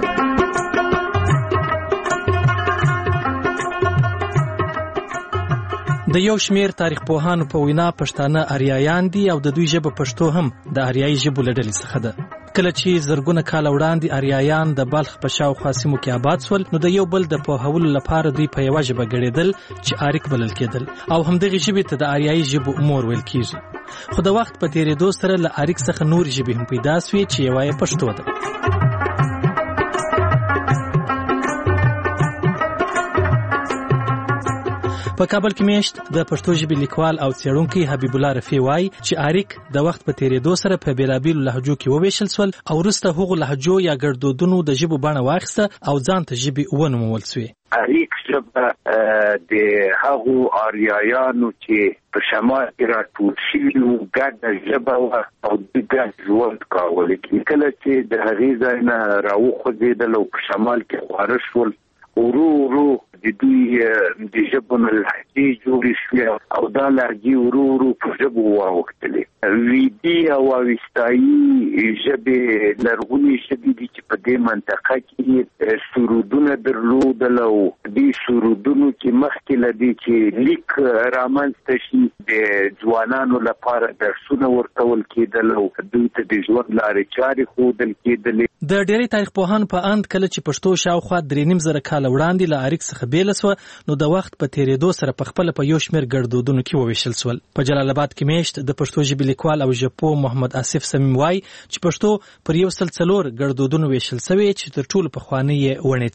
Speaker 3: د یو شمیر تاریخ پوهانو په وینا پښتانه اریایان دي او د دوی ژبه پښتو هم د اریایي ژبو له ډلې څخه ده. کله چې زرګونه کاله وړاندې اریایان د بلخ په شاوخوا سیمو کې آباد شول نو د یو بل د پوهولو لپاره دوی په یوه ژبه ګړېدل چې آریک بلل کېدل او همدغې ژبې ته د اریایي ژبو مور ویل کېږي. خو د وخت په تېرېدو سره له آریک څخه نورې ژبې هم پیدا سوې چې یوه یې پښتو ده. په کابل کې میشت د پښتو ژبې لیکوال او څېړونکی حبیب الله رفیع وایي چې آریک د وخت په تېرېدو سره په بیلابیلو لهجو کې وویشل شول او وروسته هغو لهجو یا ګړدودونو د ژبو بڼه واخیسته او ځان ته ژبې ونومول سوې.
Speaker 26: آریک ژبه د هغو آریایانو چې په شمال کې راټول شوي وو ګډه ژبه وه او دوی ګډ ژوند کاوه. کله چې د هغې ځای نه راوخوځېدل او په شمال کې خواره شول ورو ورو د دوی د ژبو نه لهجې جوړې شوې او دا لهجې ورو ورو په ژبو واوښتلې. ویدي او اوستایي ژبې لرغونې ژبې دي چې په دې منطقه کې سرودونه درلودل او دې سرودونو کې مخکې له دې چې لیک رامنځته شي د ځوانانو لپاره درسونه ورکول کېدل او دوی ته د ژوند لارې چارې ښودل کېدلې.
Speaker 3: د ډېری تاریخ پوهانو په اند کله چې پښتو شاوخوا 3.5 کاله وړاندې له آریک څخه بیل سوه نو د وخت په تېرېدو سره په خپله په یو شمېر ګړدودونو کې وویشل سول. په جلال آباد کې میشت د پښتو ژبې لیکوال او ژبپوه محمد آصف صمیم وایي چې پښتو پر 104 ګړدودونو ویشل سوې چې تر ټولو پخوانۍ یې ونیڅي ده.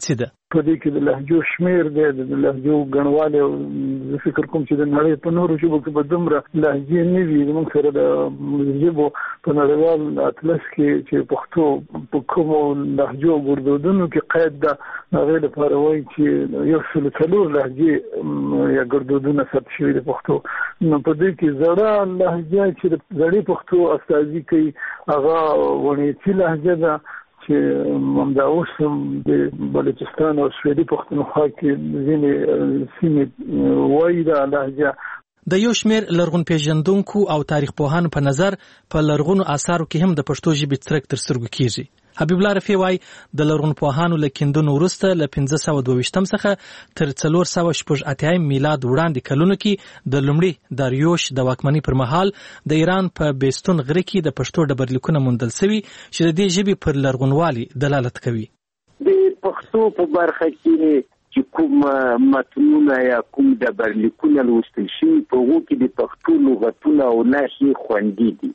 Speaker 2: په دې کې د لهجو شمیر دی د لهجو ګڼوالی او زه فکر کوم چې د نړۍ په نورو ژبو کې به دومره لهجې نه وي زموږ سره د ژبو په نړیوال اطلس کې چې پښتو په کومو لهجو او ګړدودونو کې قید ده هغې لپاره وایي چې 104 لهجې یا ګړدودونه ثبت شوي د پښتو نو په دې کې زړه لهجه چې د زړې پښتو استازي کوي هغه ونیتي لهجه ده چې همدا اوس هم د بلوچستان او سویلي پښتونخوا کې ځینې سیمې وایي دا لهجه
Speaker 3: د یو شمېر لرغون پیژندونکو او تاریخ پوهانو په نظر په لرغونو آثارو کې هم د پښتو ژبې څرک تر سترګو کیږي. حبیب الله رفیع وایي د لرغون پوهانو له کیندنو وروسته له 1522 څخه تر 488 میلاد وړاندې کلونو کې د لومړي داریوش د واکمنۍ پر مهال د ایران په بیستون غره کې د پښتو ډبرلیکونه موندل شوي چې د دې ژبې پر لرغونوالي دلالت کوي.
Speaker 26: د پښتو په برخه کې چې کوم متنونه یا کوم ډبرلیکونه لوستل شوي په هغو کې د پښتو لغتونه او نښې خوندي دي.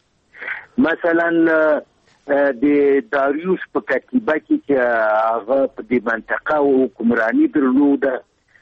Speaker 26: مثلا د داریوش په کتیبه کې چې هغه په دې منطقه حکمراني درلوده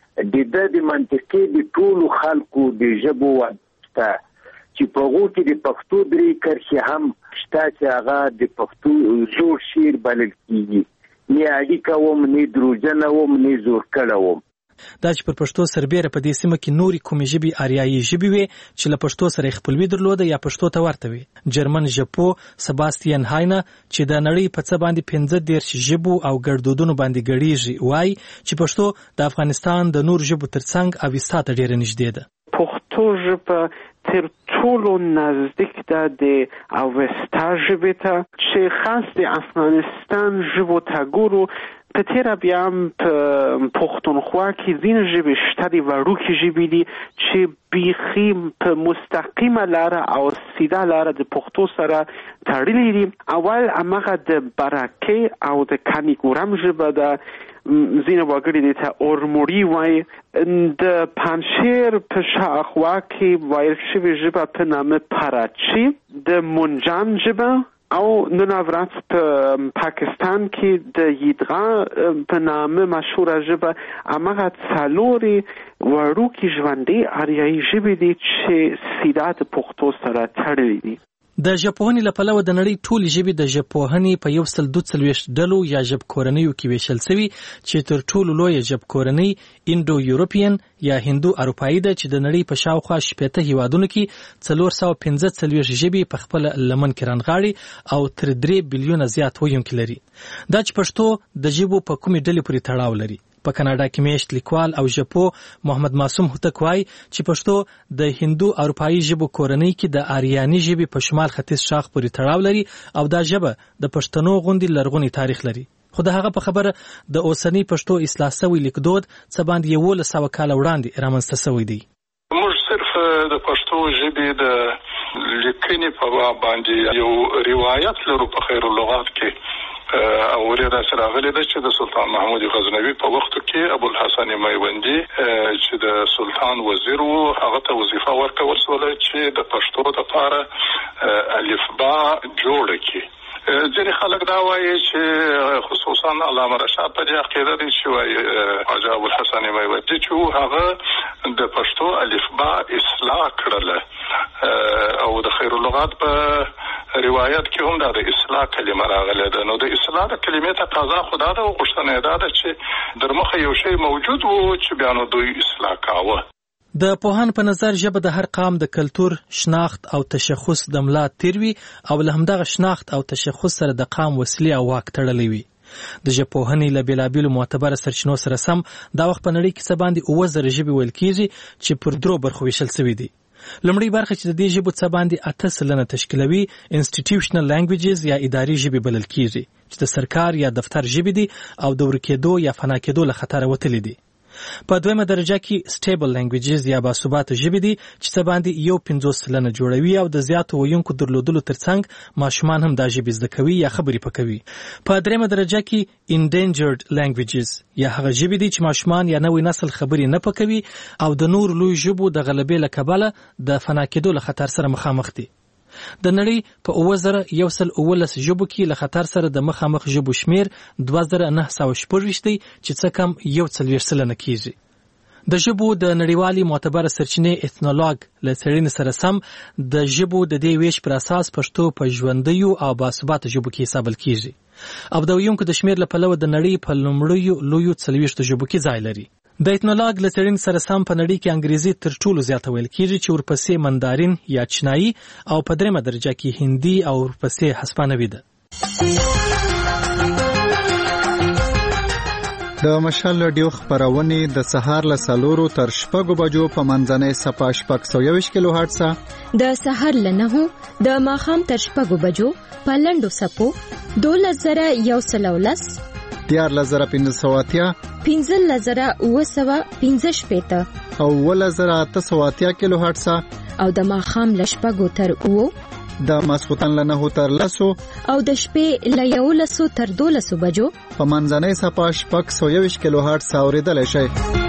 Speaker 26: د منطقې د ټولو خلکو د ژبو واسطه چې په هغو کې د پښتو درې کرښې هم شته چې هغه د پښتو زوړ شعر بلل کېږي نه اړیکه وم نه دروژنه وم نه زورکړه وم.
Speaker 3: دا چې پر پښتو سربېره په دې سیمه کې نورې کومې ژبې آریایي ژبې وې چې له پښتو سره خپلوي درلوده یا پښتو ته ورته وي. جرمن ژبپو سباستین هاینه چې د نړۍ په څه باندې 15 ژبو او ګړدودونو باندې ګړیږي وایي چې پښتو د افغانستان د نور ژبو ترڅنګ اوستا ته ډېره نږدې ده.
Speaker 6: پښتو ژبه تر ټولو نزدیک ده د اوستا ژبې ته چې خاص د افغانستان ژبو ته ګورو په تیره بیا هم په پښتونخوا کې ځینې ژبې شته دي وړوکې ژبې دي چې بیخي په مستقیمه لاره او سیده لاره د پښتو سره تړلي دي. اول هماغه د برکې او د کانیګورم ژبه ده ځینې وګړي دې ته اورموړي وایي. د پنجشیر په شاوخوا کې ویل شوې ژبه په نامه پراچی، د منجان ژبه او نن ورځ په پاکستان کې د یدغا په نامه مشهوره ژبه هماغه څلورې وړوکې ژوندۍ آریایي ژبې دي چې سیده د پښتو سره تړلي دي.
Speaker 3: د ژبپوهنې له پلوه د نړۍ ټولې ژبې د ژبپوهنې په 142 ډلو یا ژبکورنیو کې ویشل شوي چې تر ټولو لویه ژبکورنۍ انډو یورپین یا هندو اروپایي ده چې د نړۍ په شاوخوا 18 هیوادونو کې 415 ژبې په خپل لمن کې رانغاړي او تر 3 بلیونه زیات ویونکي لري. دا چې پښتو د ژبو په کومې ډلې پورې تړاو لري. په کاناډا کې میشت لیکوال او ژبپو محمد معصوم هوتک وایي چې پښتو د هندو اروپایي ژبو کورنۍ کې د آریاني ژبې په شمال ختیځ شاخ پورې تړاو لري او دا ژبه د پښتنو غوندې لرغونی تاریخ لري. خو د هغه په خبره د اوسنی پښتو اصلاح شوی لیکدود څه باندې 1100 کاله وړاندې رامنځته شوی دی.
Speaker 7: موږ صرف د پښتو ژبې د لیکنې په باندې یو روایت لرو په خیر اللغات کې او ورته سره غلي ده چې د سلطان محمود غزنوي په وخت کې ابو الحسن میوندی چې د سلطان وزیر وو هغه ته وظیفه ورکول شو چې د پښتو لپاره الفبا جوړ کړي. ځینې خلک دا وایي چې خصوصا علامه رشاد په دې عقیده دي چې وایي حاجي ابو الحسن میوندی چې هغه د پښتو الفبا اصلاح کړله او د خیر اللغات په روایت کې هم د اصلاح کلمه راغله ده. نو د اصلاح د کلمې تقاضا خدا ده او غوښتنه ده چې در مخه یو شی موجود وو چې بیا نو دوی اصلاح کاوه.
Speaker 3: د پوهان په نظر ژبه د هر قام د کلتور، شناخت او تشخص د ملا تیروي او له همدغه شناخت او تشخص سره د قام وسیلې او واک تړلې وي. د ژبپوهنې له بېلابېلو معتبره سرچینو سره سم دا وخت په نړۍ کې څه باندې 9,000 ژبې ویل کېږي چې پر 3 برخو ویشل شوي دي. لومړی برخه چې د دې ژبو څه باندې 8% تشکیلوي انسټیټیوشنل لینګویجز یا اداري ژبې بلل کېږي چې د سرکار یا دفتر ژبې دي او د ورکېدو یا فنا کېدو له خطره وتلي دي. په دویمه درجه کې سټیبل لینګویجز یا باثباته ژبې دي چې څه باندې 50% جوړوي او د زیاتو ویونکو درلودلو ترڅنګ ماشومان هم دا ژبې زده کوي یا خبرې پکوي. په دریمه درجه کې انډینجرډ لینګویجز یا هغه ژبې دي چې ماشومان یا نوې نسل خبرې نه پکوي او د نور لوی ژبو د غلبې له کبله د فنا کېدو له خطر سره مخامخ دي. د نړۍ په 2119 ژبو کې له خطر سره د مخامخ ژبو شمیر 2916 دی چې څه کم 140 سلنه کیږي. د ژبو د نړیوالي معتبره سرچینې ایتنولوګ له څېړنې سره سم د ژبو د دې ویش پر اساس پښتو په ژوندیو او باثباته ژبو کې حسابل کیږي. او د ویونکو د شمیر له پلوه د نړۍ په لومړیو لویو 40 ژبو کې ځای لري. د ایتنولوګ له څېړنې سره سم په نړۍ کې انګریزي تر ټولو زیاته ویل کیږي چې ورپسې مندارین یا چینایي او په درېمه درجه کې هندي او ورپسې هسپانوي ده.
Speaker 4: د مشال رادیو خبرونه د سهار له 4 تر 6 بجو په منځنۍ صفه 621 کیلو هرتز،
Speaker 24: د سهار له 9 د ماخام تر 6 بجو په لندو سپو 12110
Speaker 4: 14580
Speaker 24: 15915
Speaker 4: او 1880 کیلو هرتز،
Speaker 24: او د ماخام له 6 تر 9
Speaker 4: د ماسختن له 9 تر 10
Speaker 24: او د شپې له 11 تر 12 بجو
Speaker 4: په منځنۍ صفه 621 کیلو هرتز اوریدل شي.